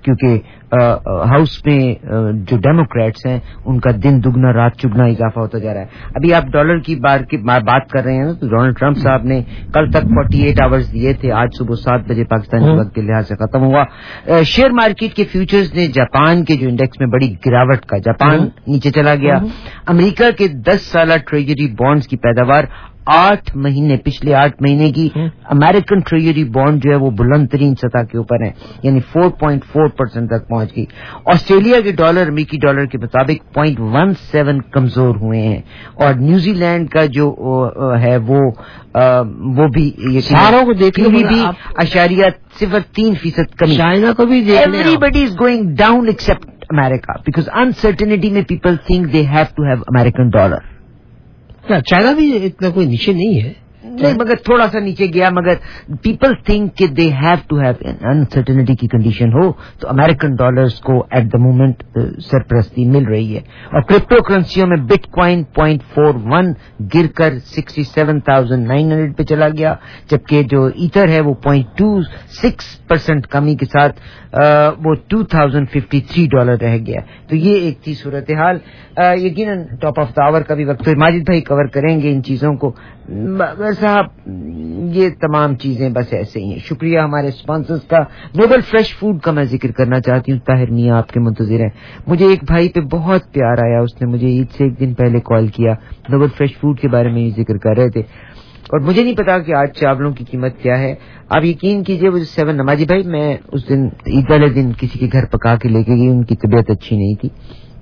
کیونکہ ہاؤس میں جو ڈیموکریٹس ہیں ان کا دن دگنا رات چگنا اضافہ ہوتا جا رہا ہے. ابھی آپ ڈالر کی بار کی بات کر رہے ہیں نا, تو ڈونلڈ ٹرمپ صاحب نے کل تک فورٹی ایٹ آورز دیے تھے, آج صبح سات بجے پاکستانی وقت کے لحاظ سے ختم ہوا. شیئر مارکیٹ کے فیوچرز نے جاپان کے جو انڈیکس میں بڑی گراوٹ کا, جاپان نیچے چلا گیا. امریکہ کے دس سالہ ٹریجری بانڈز کی پیداوار آٹھ مہینے پچھلے آٹھ مہینے کی امریکن ٹریجری بانڈ جو ہے وہ بلند ترین سطح کے اوپر ہے, یعنی فور پوائنٹ فور پرسینٹ تک پہنچ گئی. آسٹریلیا کے ڈالر امریکی ڈالر کے مطابق پوائنٹ ون سیون کمزور ہوئے ہیں, اور نیوزی لینڈ کا جو ہے وہ وہ بھی ساروں کو دیکھنے بھی اشاریہ صفر تین فیصد کمی. چائنا کو بھی everybody is going down except America, because uncertainty میں people think they have to have American dollar. China بھی اتنا کوئی نیچے نہیں ہے, نہیں, مگر تھوڑا سا نیچے گیا, مگر پیپل تھنک کہ they have to have uncertainty کی کنڈیشن ہو تو امریکن ڈالرز کو ایٹ دا مومنٹ سرپرستی مل رہی ہے. اور کرپٹو کرنسیوں میں bitcoin point four one گر کر sixty seven thousand nine hundred پہ چلا گیا, جبکہ جو ایتھر ہے وہ پوائنٹ ٹو سکس پرسینٹ کمی کے ساتھ وہ two thousand fifty three dollar رہ گیا. تو یہ ایک تھی صورتحال. یقیناً ٹاپ آف دا آور کا بھی وقت تو ماجد بھائی کور کریں گے ان چیزوں کو, مگر صاحب یہ تمام چیزیں بس ایسے ہی ہیں. شکریہ ہمارے اسپانسرز کا. نوبل فریش فوڈ کا میں ذکر کرنا چاہتی ہوں, طاہر میاں آپ کے منتظر ہیں. مجھے ایک بھائی پہ بہت پیار آیا, اس نے مجھے عید سے ایک دن پہلے کال کیا, نوبل فریش فوڈ کے بارے میں یہ ذکر کر رہے تھے, اور مجھے نہیں پتا کہ آج چاولوں کی قیمت کیا ہے. آپ یقین کیجئے وہ سیون نمازی بھائی, میں اس دن عید والے دن کسی کے گھر پکا کے لے کے گئی, ان کی طبیعت اچھی نہیں تھی.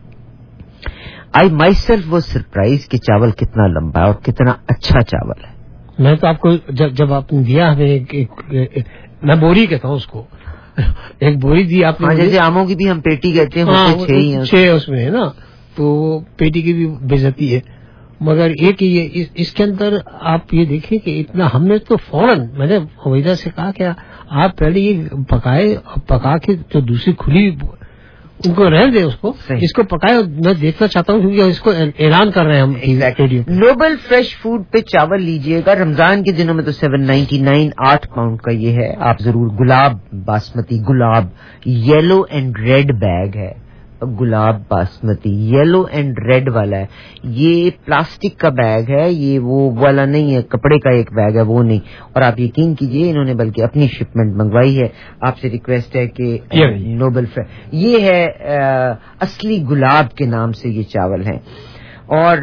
I myself was surprise کہ چاول کتنا لمبا ہے اور کتنا اچھا چاول ہے. میں تو آپ کو جب جب آپ نے دیا ہمیں ایک, ایک, ایک, میں بوری کہتا ہوں اس کو, ایک بوری دی آپ نے, جیسے آموں کی بھی ہم پیٹی کہتے ہیں, چھ اس میں ہے نا, تو پیٹی کی بھی بےزتی ہے. مگر ایک یہ اس کے اندر آپ یہ دیکھیں کہ اتنا ہم نے تو فوراً میں نے عبیدہ سے کہا کہ آپ پہلے یہ پکائے, پکا کے جو دوسری کھلی ان کو رہ دیں, اس کو اس کو پکائے. میں دیکھنا چاہتا ہوں کیونکہ اس کو اعلان کر رہے ہیں ہم. نوبل فریش فوڈ پہ چاول لیجئے گا رمضان کے دنوں میں تو سیون نائنٹی نائن آٹھ پاؤنڈ کا یہ ہے. آپ ضرور Gulab basmati, Gulab yellow and red bag ہے, Gulab basmati yellow and red والا ہے. یہ پلاسٹک کا بیگ ہے, یہ وہ والا نہیں ہے, کپڑے کا ایک بیگ ہے وہ نہیں. اور آپ یقین کیجئے انہوں نے بلکہ اپنی شپمنٹ منگوائی ہے. آپ سے ریکویسٹ ہے کہ نوبل فریش, یہ ہے اصلی گلاب کے نام سے یہ چاول ہیں. اور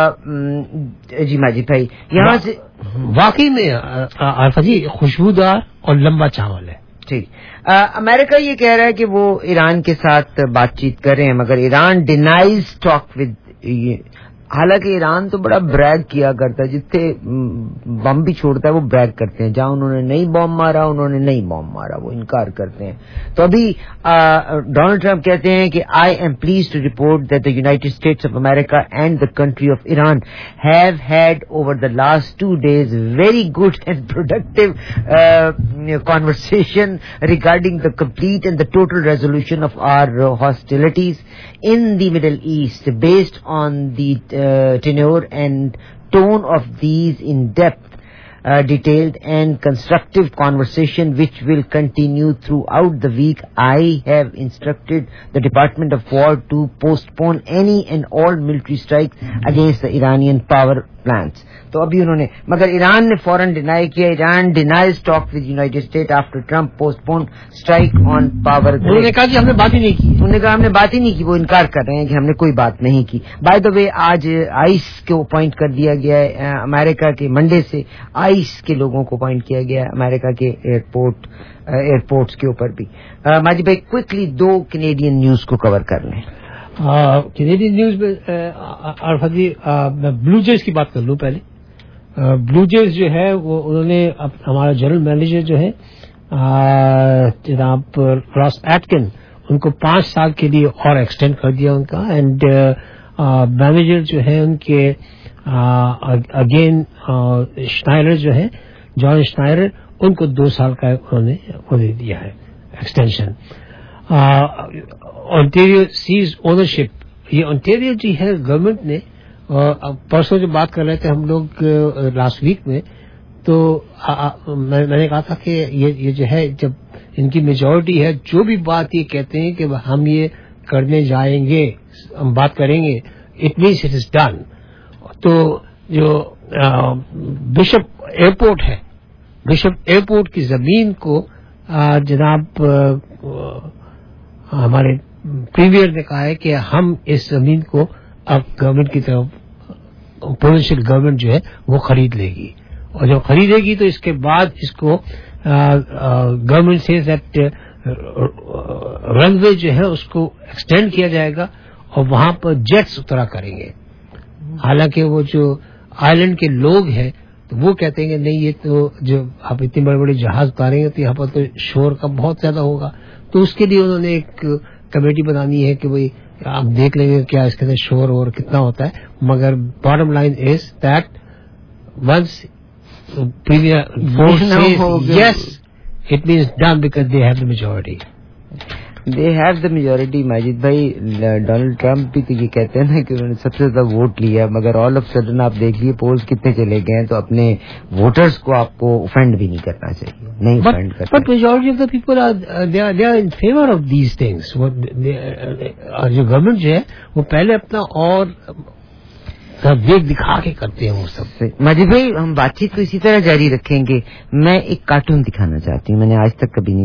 جی ماجد بھائی یہاں سے واقعی میں عارفہ جی خوشبودار اور لمبا چاول ہے. ٹھیک. امریکہ یہ کہہ رہا ہے کہ وہ ایران کے ساتھ بات چیت کر رہے ہیں, مگر ایران ڈینائز ٹاک ود, حالانکہ ایران تو بڑا بریگ کیا کرتا ہے, جتنے بم بھی چھوڑتا ہے وہ بریگ کرتے ہیں. جہاں انہوں نے نہیں بم مارا انہوں نے نہیں بم مارا, وہ انکار کرتے ہیں. تو ابھی ڈونلڈ ٹرمپ کہتے ہیں کہ I am please to report that the United States of America and the country of Iran have had over the last two days very good and productive conversation regarding the complete and the total resolution of our uh, hostilities in the Middle East based on the uh, tenor and tone of these in-depth, uh, detailed and constructive conversation which will continue throughout the week. I have instructed the Department of War to postpone any and all military strikes against the Iranian power plants. تو ابھی انہوں نے, مگر ایران نے فوراً ڈینائی کیا. Iran denies talk with United State after Trump postpone strike on power. انہوں نے کہا کہ ہم نے بات ہی نہیں کی, انہوں نے کہا ہم نے بات ہی نہیں کی. وہ انکار کر رہے ہیں کہ ہم نے کوئی بات نہیں کی. بائی دا وے آج آئس کو اپوائنٹ کر دیا گیا ہے امریکہ کے, منڈے سے آئس کے لوگوں کو اپوائنٹ کیا گیا ہے امریکہ کے ایئرپورٹ ایئرپورٹس کے اوپر بھی. ماجد بھائی کوئکلی دو کینیڈین نیوز کو کور کر لیں. کینیڈین نیوز میں عارفہ جی میں بلو جیز کی بات کر لوں پہلے. بلو جیز جو ہے وہ انہوں نے ہمارا جنرل مینیجر جو ہے جناب راس ایٹکن, ان کو پانچ سال کے لیے اور ایکسٹینڈ کر دیا ان کا. اینڈ مینیجر جو ہے ان کے اگین شنائرر جو ہے جان شنائرر, ان کو دو سال کا انہوں نے وہ دے دیا ہے ایکسٹینشن. اونٹیریو سیز اونرشپ, یہ اونٹیریو جو ہے گورنمنٹ نے, پرسوں جو بات کر رہے تھے ہم لوگ لاسٹ ویک میں, تو میں نے کہا تھا کہ یہ جو ہے جب ان کی میجورٹی ہے جو بھی بات یہ کہتے ہیں کہ ہم یہ کرنے جائیں گے ہم بات کریں گے it means it is done. تو جو بشپ ایئرپورٹ ہے بشپ ایئرپورٹ کی زمین کو جناب ہمارے پریمیئر نے کہا ہے کہ ہم اس زمین کو اب گورنمنٹ کی طرف پروونشل گورنمنٹ جو ہے وہ خرید لے گی اور جب خریدے گی تو اس کے بعد اس کو گورنمنٹ سے دیٹ رن وے جو ہے اس کو ایکسٹینڈ کیا جائے گا اور وہاں پر جیٹس اترا کریں گے. حالانکہ وہ جو آئی لینڈ کے لوگ ہیں تو وہ کہتے ہیں کہ نہیں یہ تو جو آپ اتنے بڑے بڑے جہاز اتاریں گے تو یہاں پر تو شور کا بہت زیادہ ہوگا. تو اس کے لیے انہوں نے ایک کمیٹی بنانی ہے کہ بھائی آپ دیکھ لیں گے کیا اس کے اندر شور اور کتنا ہوتا ہے. مگر bottom line is that once yes it means done because they have the majority. they have the majority. Majid بھائی ڈونلڈ ٹرمپ بھی تو یہ کہتے ہیں نا کہ انہوں نے سب سے زیادہ ووٹ لیا مگر آل آف سڈن آپ دیکھ لیے پولز کتنے چلے گئے ہیں تو اپنے ووٹرز کو آپ کو اوفینڈ بھی نہیں کرنا چاہیے. نہیں اوفینڈ کرنا. But majority of the people are they are they are in favor of these things. جو گورنمنٹ جو ہے وہ پہلے اپنا اور دیکھ دکھا کے کرتے ہیں وہ سب سے. ماجد بھائی ہم بات چیت کو اسی طرح جاری رکھیں گے. میں ایک کارٹون دکھانا چاہتی ہوں, میں نے آج تک کبھی نہیں